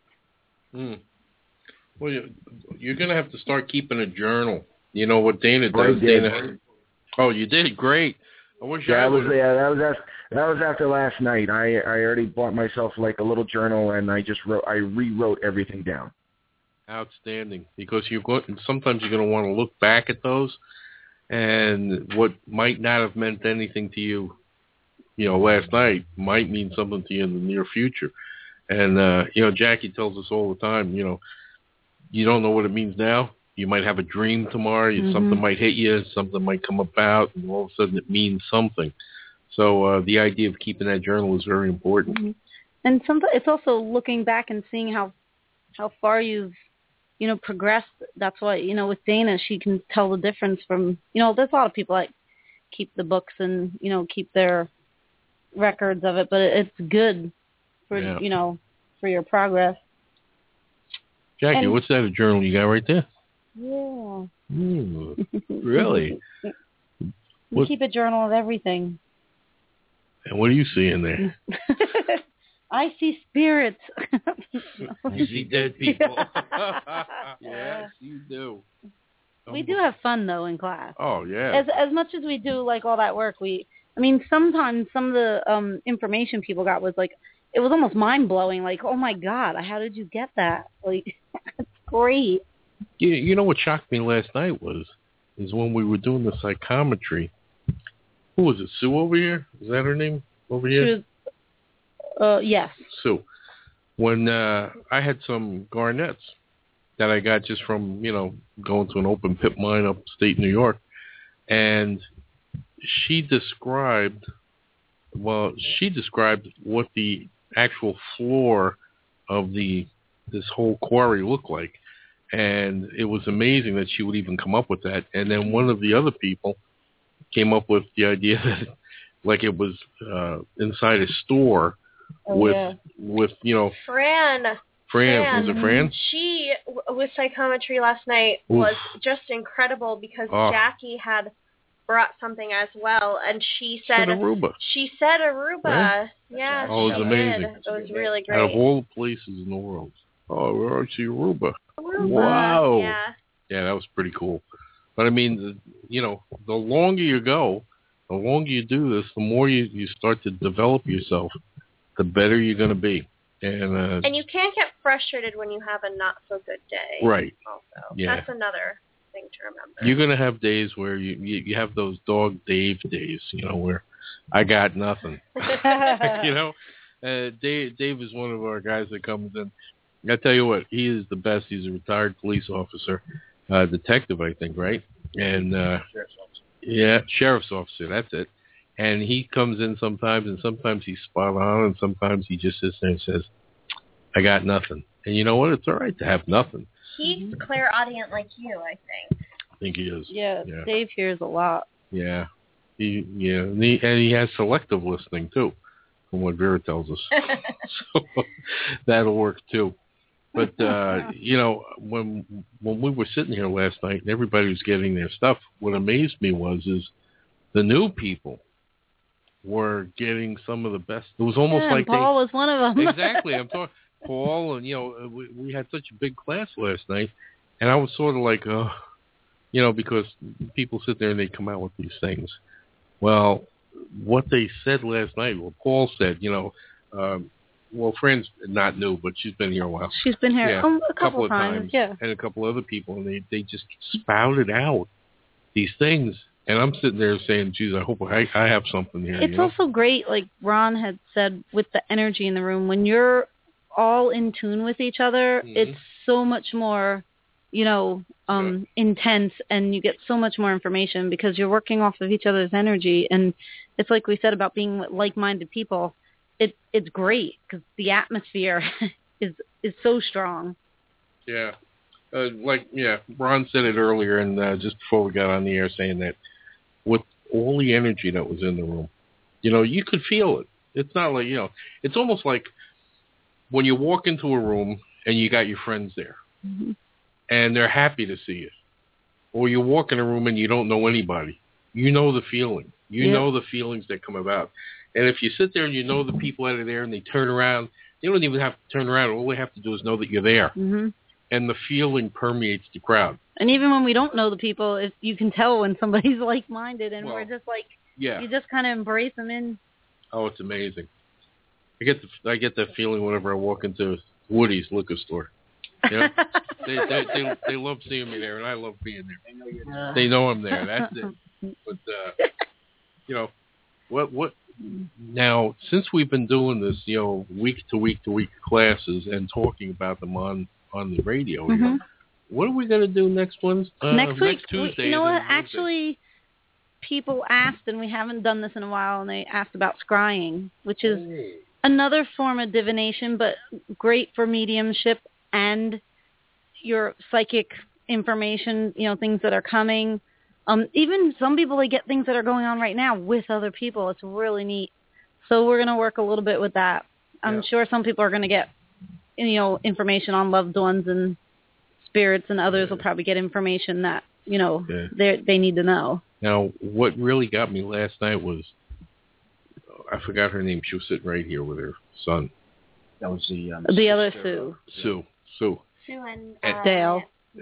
Well, you're going to have to start keeping a journal. You know what Dana does? Oh, you did? Great. I wish I would. That was after last night. I already bought myself like a little journal, and I rewrote everything down. Outstanding, because sometimes you're going to want to look back at those, and what might not have meant anything to you, last night might mean something to you in the near future. And Jackie tells us all the time, you don't know what it means now. You might have a dream tomorrow. Something might hit you. Something might come about, and all of a sudden it means something. So the idea of keeping that journal is very important. And it's also looking back and seeing how far you've progressed. That's why, with Dana, she can tell the difference from, there's a lot of people that keep the books and, keep their records of it, but it's good for, for your progress. Jackie, what's that, a journal you got right there? Yeah. Really? You keep a journal of everything. And what do you see in there? I see spirits. You see dead people. Yes, you do. We do have fun, though, in class. Oh, yeah. As much as we do, like, all that work, sometimes some of the information people got was, like, it was almost mind-blowing. Like, oh, my God, how did you get that? Like, it's great. You know what shocked me last night is when we were doing the psychometry. Who was it, Sue over here? Is that her name over here? Yes. Sue. When I had some garnets that I got just from, going to an open pit mine upstate New York, and she described what the actual floor of this whole quarry looked like. And it was amazing that she would even come up with that. And then one of the other people came up with the idea that like it was inside a store with Fran. Was it Fran? She, with psychometry last night, was just incredible because Jackie had brought something as well, and she said Aruba. She said Aruba. Yeah, it was amazing. Did. It was really great. Out of all the places in the world. Oh, we're actually Aruba. Wow. Yeah, that was pretty cool. But the longer you go, the longer you do this, the more you start to develop yourself, the better you're going to be. And you can't get frustrated when you have a not so good day. Right. Also, yeah. That's another thing to remember. You're going to have days where you have those dog Dave days, where I got nothing. Dave is one of our guys that comes in. I tell you what, he is the best. He's a retired police officer, detective, I think, right? And Sheriff's officer. Yeah, sheriff's officer. That's it. And he comes in sometimes, and sometimes he's spot on, and sometimes he just sits there and says, "I got nothing." And you know what? It's all right to have nothing. He's clairaudient like you, I think. I think he is. Yeah. Dave hears a lot. Yeah. And he has selective listening too, from what Vera tells us. So that'll work too. But when we were sitting here last night and everybody was getting their stuff, what amazed me is the new people were getting some of the best. It was almost like Paul was one of them. Exactly. I'm talking Paul, and we had such a big class last night, and I was sort of like, because people sit there and they come out with these things. Well, what they said last night, Paul said, Fran's not new, but she's been here a while. She's been here a couple of times, and a couple other people, and they just spouted out these things. And I'm sitting there saying, geez, I hope I have something here. It's also great, like Ron had said, with the energy in the room. When you're all in tune with each other, it's so much more, intense, and you get so much more information because you're working off of each other's energy. And it's like we said about being with like-minded people. It's great because the atmosphere is so strong. Yeah. Ron said it earlier, and just before we got on the air, saying that with all the energy that was in the room, you could feel it. It's not like, it's almost like when you walk into a room and you got your friends there, and they're happy to see you. Or you walk in a room and you don't know anybody. You know the feeling. You know the feelings that come about. And if you sit there and you know the people that are there and they turn around, they don't even have to turn around. All they have to do is know that you're there. Mm-hmm. And the feeling permeates the crowd. And even when we don't know the people, you can tell when somebody's like-minded, and we're just like, you just kind of embrace them in. Oh, it's amazing. I get that feeling whenever I walk into Woody's liquor store. They love seeing me there, and I love being there. They know I'm there. That's it. But what? Now, since we've been doing this, week to week classes and talking about them on the radio, what are we going to do next Wednesday? Next week, next Tuesday. You know what? Actually, people asked, and we haven't done this in a while, and they asked about scrying, which is another form of divination, but great for mediumship and your psychic information, things that are coming. Even some people, they get things that are going on right now with other people. It's really neat. So we're going to work a little bit with that. I'm sure some people are going to get, information on loved ones and spirits, and others will probably get information that, they need to know. Now, what really got me last night was, I forgot her name. She was sitting right here with her son. That was the other Sue. Sue. Sue and Dale.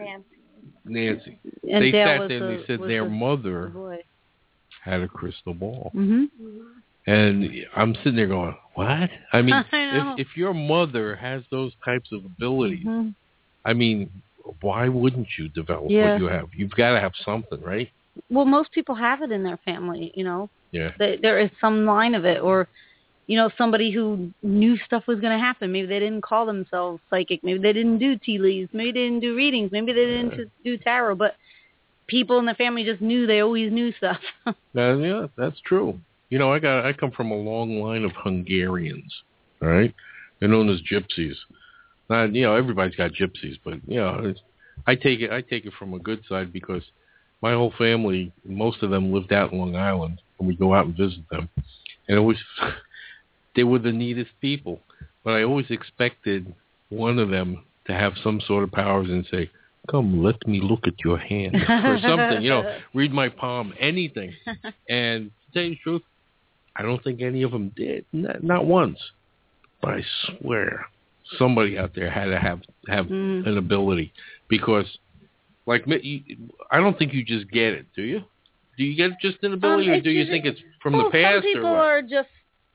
Nancy. And they Dale sat there and they said their mother had a crystal ball. Mm-hmm. And I'm sitting there going, what? I mean, I if your mother has those types of abilities, I mean, why wouldn't you develop what you have? You've got to have something, right? Well, most people have it in their family, Yeah. There is some line of it, or, somebody who knew stuff was going to happen. Maybe they didn't call themselves psychic. Maybe they didn't do tea leaves. Maybe they didn't do readings. Maybe they didn't do tarot. But people in the family just knew. They always knew stuff. Yeah, that's true. I come from a long line of Hungarians, all right? They're known as gypsies. Not, everybody's got gypsies, but, I take it from a good side because my whole family, most of them lived out in Long Island, and we go out and visit them. And it was, they were the neatest people. But I always expected one of them to have some sort of powers and say, come, let me look at your hand, or something, read my palm, anything. And to tell you the truth, I don't think any of them did, not once. But I swear, somebody out there had to have an ability, because, like, I don't think you just get it, do you? Do you get just an ability, or do you think it's from the past? Some people or what? are just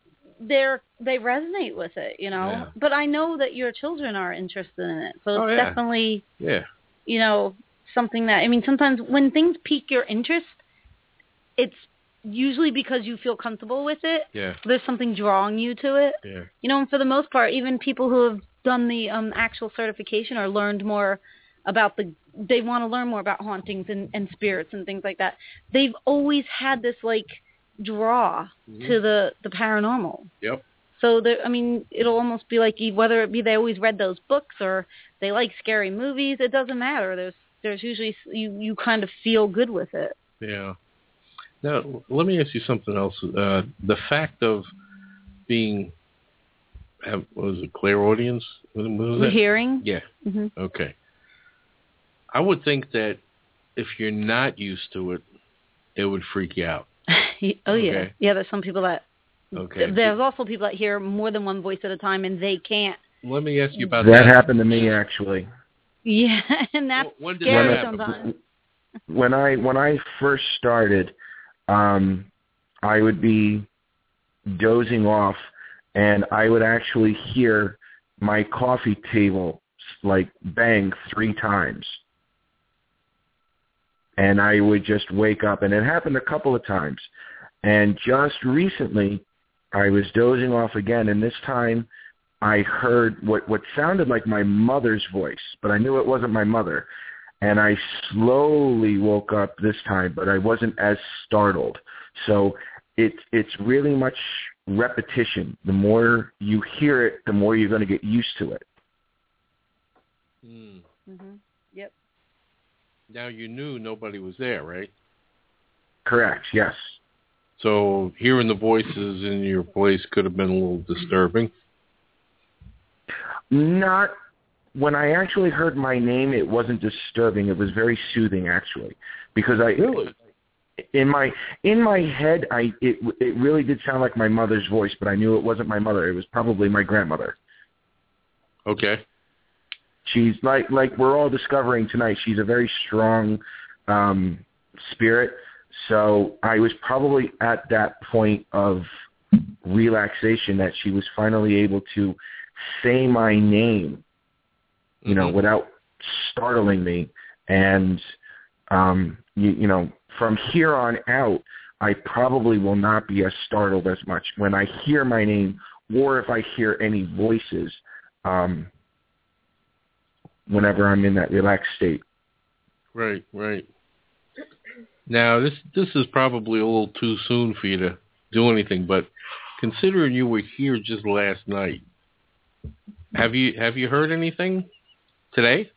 they resonate with it, Yeah. But I know that your children are interested in it, so it's definitely something that, sometimes when things pique your interest, it's usually because you feel comfortable with it. Yeah. There's something drawing you to it. Yeah. And for the most part, even people who have done the actual certification or learned more about they want to learn more about hauntings and spirits and things like that. They've always had this draw to the paranormal. Yep. So it'll almost be like, whether it be they always read those books or they like scary movies, it doesn't matter. There's usually you kind of feel good with it. Yeah. Now, let me ask you something else. The fact of being, what was it, clairaudience? What was that? Hearing? Yeah. Mm-hmm. Okay. I would think that if you're not used to it, it would freak you out. Oh, yeah. Okay. Yeah, there's some people that Okay. There's also people that hear more than one voice at a time, and they can't. Let me ask you about that. That happened to me, actually. Yeah, and that's scary sometimes. When I first started, I would be dozing off, and I would actually hear my coffee table like bang 3 times. And I would just wake up, and it happened a couple of times. And just recently, I was dozing off again, and this time I heard what sounded like my mother's voice, but I knew it wasn't my mother. And I slowly woke up this time, but I wasn't as startled. So it's really much repetition. The more you hear it, the more you're going to get used to it. Mm-hmm. Yep. Now you knew nobody was there, right? Correct, yes. So hearing the voices in your place could have been a little disturbing. Not when I actually heard my name, it wasn't disturbing. It was very soothing, actually, because really? in my head, it really did sound like my mother's voice, but I knew it wasn't my mother. It was probably my grandmother. Okay. She's like we're all discovering tonight. She's a very strong spirit. So I was probably at that point of relaxation that she was finally able to say my name, you know, without startling me. And, you know, from here on out, I probably will not be as startled as much when I hear my name or if I hear any voices whenever I'm in that relaxed state. Right, right. Now, this is probably a little too soon for you to do anything, but considering you were here just last night, have you heard anything today?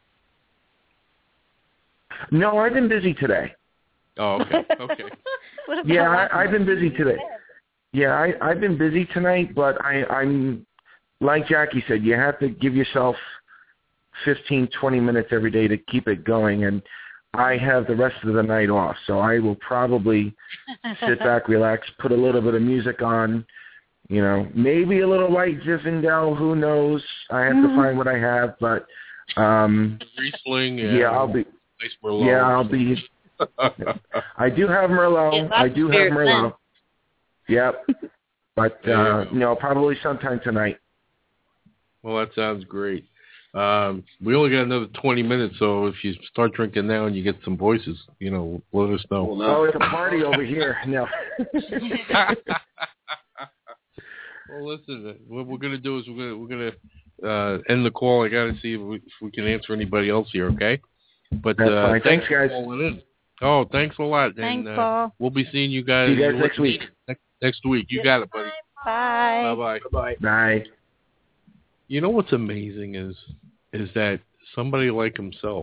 No, I've been busy today. Oh, okay. Okay. Yeah, I've been busy today. Yeah, I've been busy tonight, but I'm like Jackie said, you have to give yourself 15, 20 minutes every day to keep it going, and I have the rest of the night off, so I will probably sit back, relax, put a little bit of music on, you know, maybe a little White Zinfandel, who knows? I have to find what I have, but Riesling, yeah, I'll be. Nice Merlot. Yeah, I'll be. I do have Merlot. I do have Merlot. Yep. But no, probably sometime tonight. Well, that sounds great. We only got another 20 minutes, so if you start drinking now and you get some voices, you know, let us know. Oh, it's a party over here. No. Well, listen, what we're going to do is we're going to end the call. I got to see if we can answer anybody else here, okay? But that's fine. Thanks guys. for calling in. Oh, thanks a lot. Thanks, and, Paul. We'll be seeing you guys, See you guys next week. Next week. You got it, buddy. Bye. Bye-bye. Bye. Bye. You know what's amazing is that somebody like himself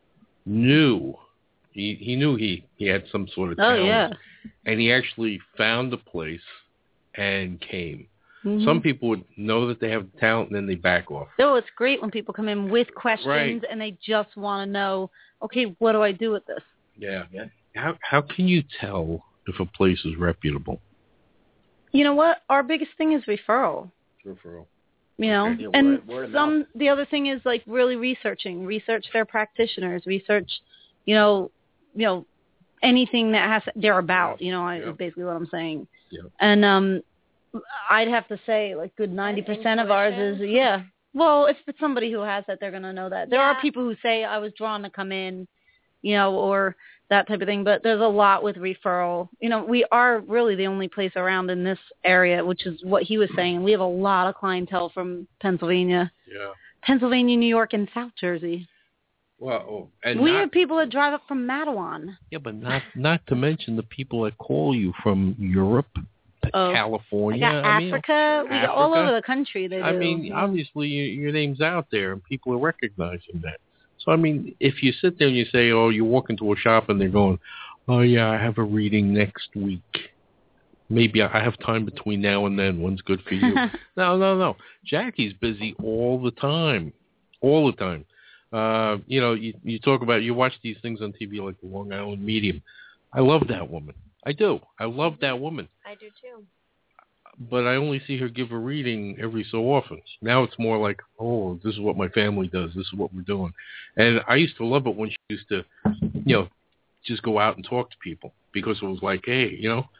knew he knew he had some sort of talent. Oh, yeah. And he actually found a place and came. Mm-hmm. Some people would know that they have talent and then they back off. Oh, it's great when people come in with questions right. and they just want to know, okay, what do I do with this? Yeah. How can you tell if a place is reputable? You know what? Our biggest thing is referral. Referral. You know, Okay. and Word the other thing is like really research their practitioners, research, you know, anything that has they're about, you know, is basically what I'm saying. Yeah. And I'd have to say like good 90% of ours is, yeah. Well, if it's somebody who has that, they're going to know that. There are people who say I was drawn to come in, you know, or that type of thing. But there's a lot with referral. You know, we are really the only place around in this area, which is what he was saying. We have a lot of clientele from Pennsylvania, New York, and South Jersey. Well, and we have people that drive up from Mattawan. Yeah, but not to mention the people that call you from Europe, California, Africa. We got all over the country. They do. I mean, obviously your name's out there, and people are recognizing that. So, I mean, if you sit there and you say, oh, you walk into a shop and they're going, oh, yeah, I have a reading next week. Maybe I have time between now and then. When's good for you? No. Jackie's busy all the time. All the time. You know, you talk about, you watch these things on TV like the Long Island Medium. I love that woman. I do. I love that woman. I do too. but I only see her give a reading every so often. Now it's more like, oh, this is what my family does. This is what we're doing. And I used to love it when she used to, just go out and talk to people because it was like, hey,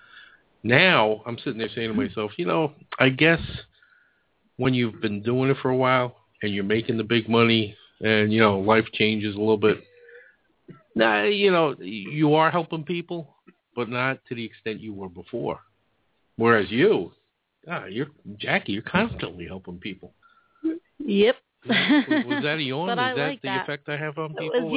now I'm sitting there saying to myself, I guess when you've been doing it for a while and you're making the big money and, life changes a little bit, now, you are helping people, but not to the extent you were before. Whereas you're Jackie, you're constantly helping people. Yep. Was that a yawn? But Is that like the that. effect I have on That people?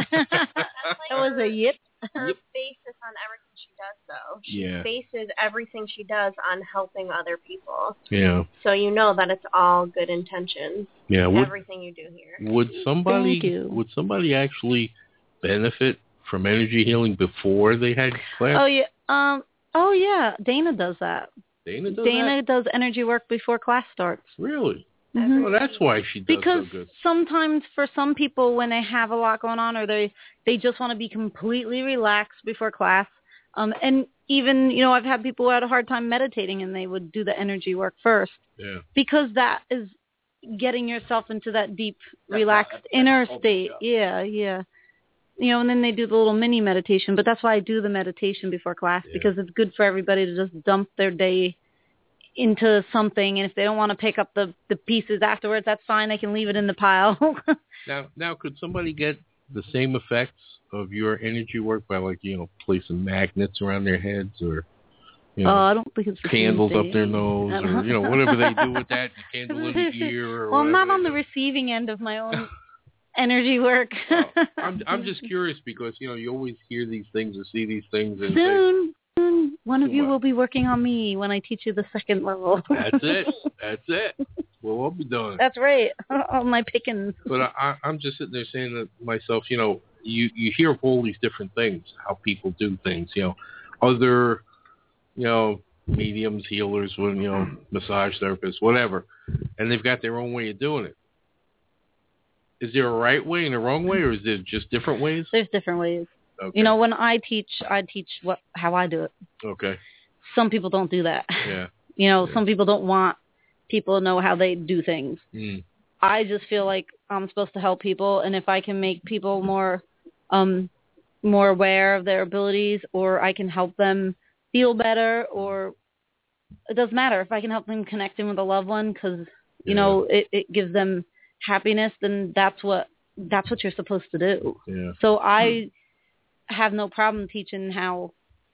was a yip. Her basis on everything she does, though. She Yeah. bases everything she does on helping other people. Yeah. So you know that it's all good intentions. Yeah. Everything you do here. Would somebody actually benefit from energy healing before they had class? Oh yeah. Oh yeah. Dana does that. Dana does energy work before class starts. Really? Mm-hmm. Well, that's why she does because so good. Sometimes for some people when they have a lot going on or they just want to be completely relaxed before class, and even, I've had people who had a hard time meditating and they would do the energy work first. Yeah. Because that is getting yourself into that deep, relaxed inner state. Yeah. And then they do the little mini meditation, but that's why I do the meditation before class, because it's good for everybody to just dump their day into something, and if they don't want to pick up the pieces afterwards, that's fine. They can leave it in the pile. Now, could somebody get the same effects of your energy work by, like, placing magnets around their heads or, I don't think it's the candles same up their nose or, whatever they do with that, candle in the ear or well, I'm whatever. not on the receiving end of my own energy work. Well, I'm just curious because, you always hear these things or see these things. And Soon, one of you will be working on me when I teach you the second level. That's it. We'll all be done. That's right. All my pickings. But I'm just sitting there saying to myself, you hear of all these different things, how people do things, other, mediums, healers, massage therapists, whatever, and they've got their own way of doing it. Is there a right way and a wrong way, or is there just different ways? There's different ways. Okay. When I teach how I do it. Okay. Some people don't do that. Yeah. Some people don't want people to know how they do things. Mm. I just feel like I'm supposed to help people, and if I can make people more aware of their abilities, or I can help them feel better, or it doesn't matter if I can help them connect in with a loved one, because it gives them happiness, then that's what you're supposed to do. Yeah. So I have no problem teaching how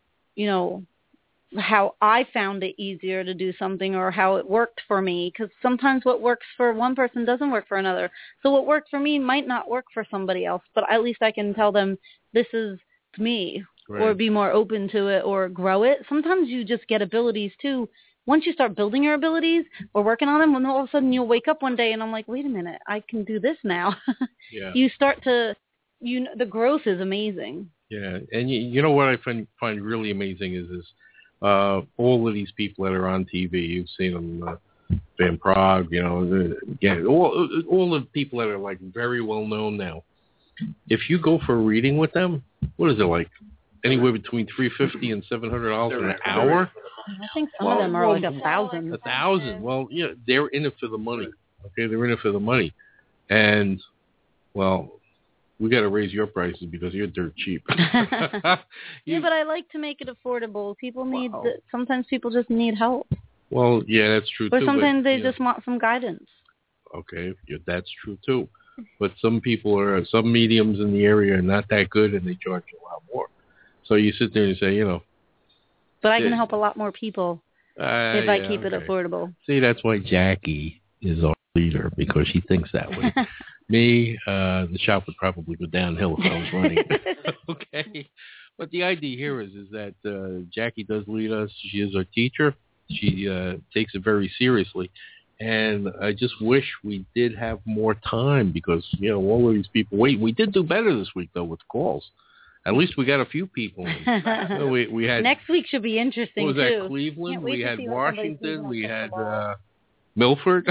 I found it easier to do something, or how it worked for me, because sometimes what works for one person doesn't work for another. So what worked for me might not work for somebody else, but at least I can tell them this is me, right, or be more open to it, or grow it. Sometimes you just get abilities too. Once you start building your abilities or working on them, when all of a sudden you'll wake up one day and I'm like, wait a minute, I can do this now. Yeah. You start to, the growth is amazing. Yeah, and you know what I find really amazing is all of these people that are on TV. You've seen them, Van Prague, again, all the people that are like very well known now. If you go for a reading with them, what is it like? Anywhere between $350 and $700 an hour. I think some of them are like 1,000. 1,000. Well, they're in it for the money. Okay, they're in it for the money, and well, we got to raise your prices because you're dirt cheap. Yeah, but I like to make it affordable. People need. Sometimes people just need help. Well, yeah, that's true too. Or sometimes they just want some guidance. Okay, that's true too. But some mediums in the area are not that good, and they charge a lot more. So you sit there and say, But I can help a lot more people if I keep it affordable. See, that's why Jackie is our leader, because she thinks that way. Me, the shop would probably go downhill if I was running. Okay. But the idea here is that Jackie does lead us. She is our teacher. She takes it very seriously. And I just wish we did have more time because, all of these people wait. We did do better this week, though, with calls. At least we got a few people. We had next week should be interesting, what was too. That, Cleveland? We had Washington. We had Milford.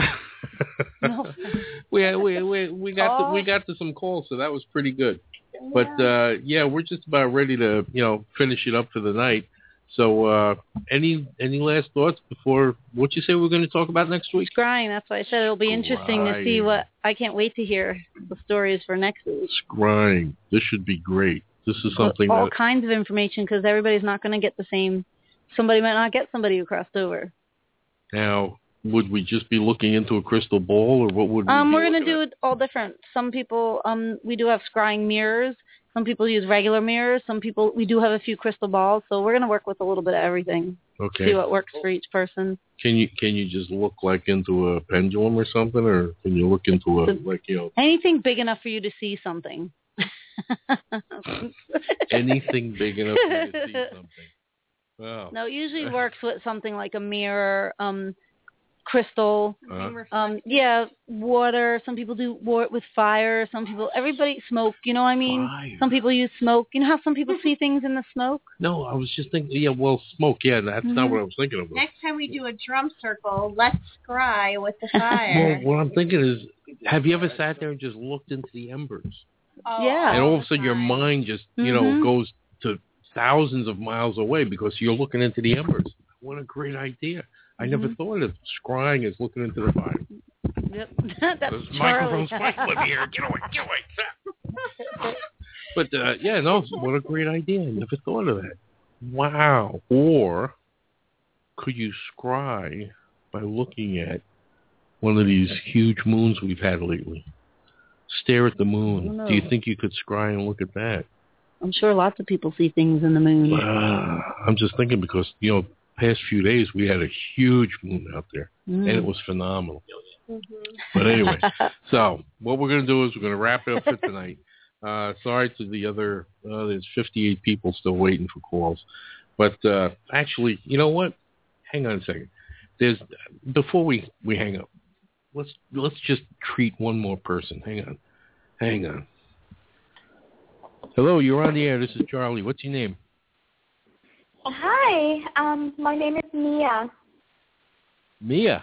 we got to some calls, so that was pretty good. But we're just about ready to finish it up for the night. So, any last thoughts before what you say we're going to talk about next week? Scrying. That's why I said it'll be interesting to see what. I can't wait to hear the stories for next week. Scrying. This should be great. This is something all kinds of information because everybody's not going to get the same. Somebody might not get somebody who crossed over. Now, would we just be looking into a crystal ball, or what would we? We're going to do it all different. Some people, we do have scrying mirrors. Some people use regular mirrors. Some people, we do have a few crystal balls. So we're going to work with a little bit of everything. Okay. See what works for each person. Can you just look like into a pendulum or something, or can you look into anything big enough for you to see something? Anything big enough for you to see something. Wow. No, it usually works with something like a mirror, crystal, water. Some people do with fire. Everybody smoke. You know what I mean? Fire. Some people use smoke. You know how some people see things in the smoke? No, I was just thinking. Yeah, well, smoke. Yeah, that's not what I was thinking of. Next time we do a drum circle, let's scry with the fire. Well, what I'm thinking is, have you ever sat there and just looked into the embers? Oh, yeah. And all of a sudden, your mind just goes to thousands of miles away because you're looking into the embers. What a great idea. I never thought of scrying as looking into the fire. Yep. That's This microphone's split here. Get away. But, what a great idea. I never thought of that. Wow. Or could you scry by looking at one of these huge moons we've had lately? Stare at the moon. Do you think you could scry and look at that? I'm sure lots of people see things in the moon. I'm just thinking because, past few days we had a huge moon out there, and it was phenomenal. But anyway, so what we're going to do is we're going to wrap it up for tonight. Sorry to the other, there's 58 people still waiting for calls. But actually, you know what? Hang on a second. Before we hang up, let's just treat one more person. Hang on. Hello, you're on the air. This is Charlie. What's your name? Hi. My name is Mia. Mia?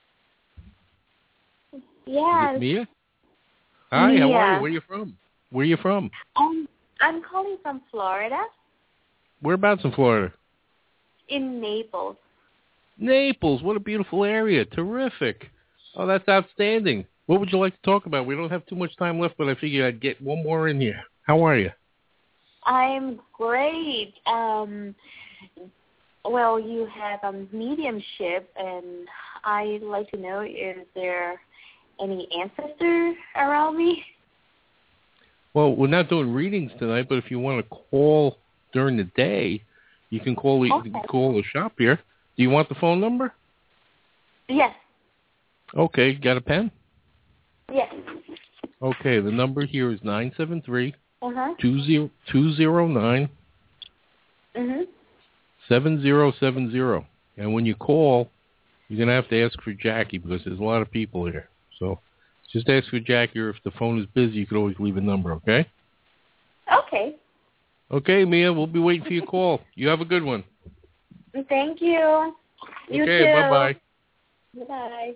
Yes. Is it Mia? Hi, Mia. How are you? Where are you from? I'm calling from Florida. Whereabouts in Florida? In Naples. Naples. What a beautiful area. Terrific. Oh, that's outstanding. What would you like to talk about? We don't have too much time left, but I figured I'd get one more in here. How are you? I'm great. Well, you have a mediumship, and I'd like to know, is there any ancestor around me? Well, we're not doing readings tonight, but if you want to call during the day, you can call the shop here. Do you want the phone number? Yes. Okay, got a pen? Yes. Okay, the number here is 973 Uh-huh. 209 7070. And when you call, you're going to have to ask for Jackie because there's a lot of people here. So just ask for Jackie, or if the phone is busy, you could always leave a number, okay? Okay. Okay, Mia, we'll be waiting for your call. You have a good one. Thank you. You okay, too. Bye-bye. Bye.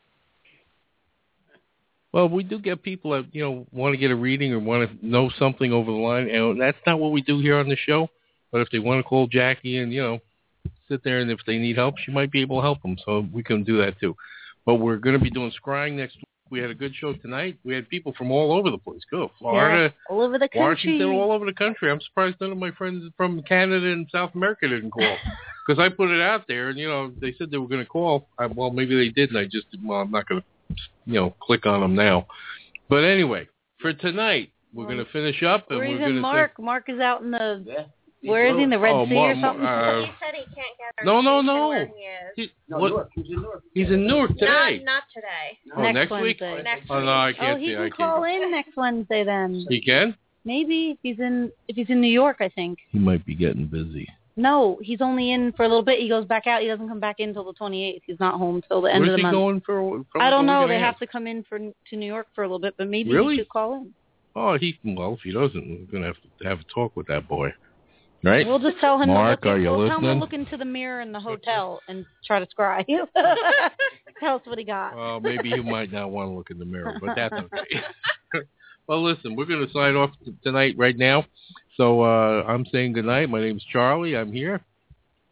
Well, we do get people that, want to get a reading or want to know something over the line. And that's not what we do here on the show. But if they want to call Jackie and, sit there, and if they need help, she might be able to help them. So we can do that too. But we're going to be doing scrying next week. We had a good show tonight. We had people from all over the place. Go. Florida, all over the country. Washington, all over the country. I'm surprised none of my friends from Canada and South America didn't call. Because I put it out there, and, they said they were going to call. Well, maybe they did, and I just, I'm not going to, click on them now. But anyway, for tonight, we're going to finish up. And we're going to Mark? Mark is out in the... Yeah. Where is he, in the Red Sea or something? He said he can't get our No. where he is. He's in Newark today. Not today. Oh, next week? Next oh, no, I can't he see. can call in next Wednesday then. He can? Maybe. If he's in New York, I think. He might be getting busy. No, he's only in for a little bit. He goes back out. He doesn't come back in until the 28th. He's not home till the end of the month. Where's he going for? I don't know. They have to come in to New York for a little bit, but maybe he should call in. Oh, if he doesn't, we're going to have to talk with that boy. Right? We'll just tell him Mark, tell listening? him to look into the mirror in the hotel and try to scry. Tell us what he got. Well, maybe he might not want to look in the mirror, but that's okay. Well, listen, we're going to sign off tonight right now. So I'm saying good night. My name's Charlie. I'm here.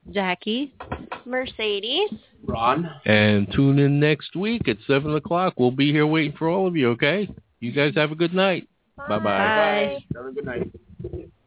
Jackie. Mercedes. Ron. And tune in next week at 7 o'clock. We'll be here waiting for all of you, okay? You guys have a good night. Bye-bye. Bye. Have a good night.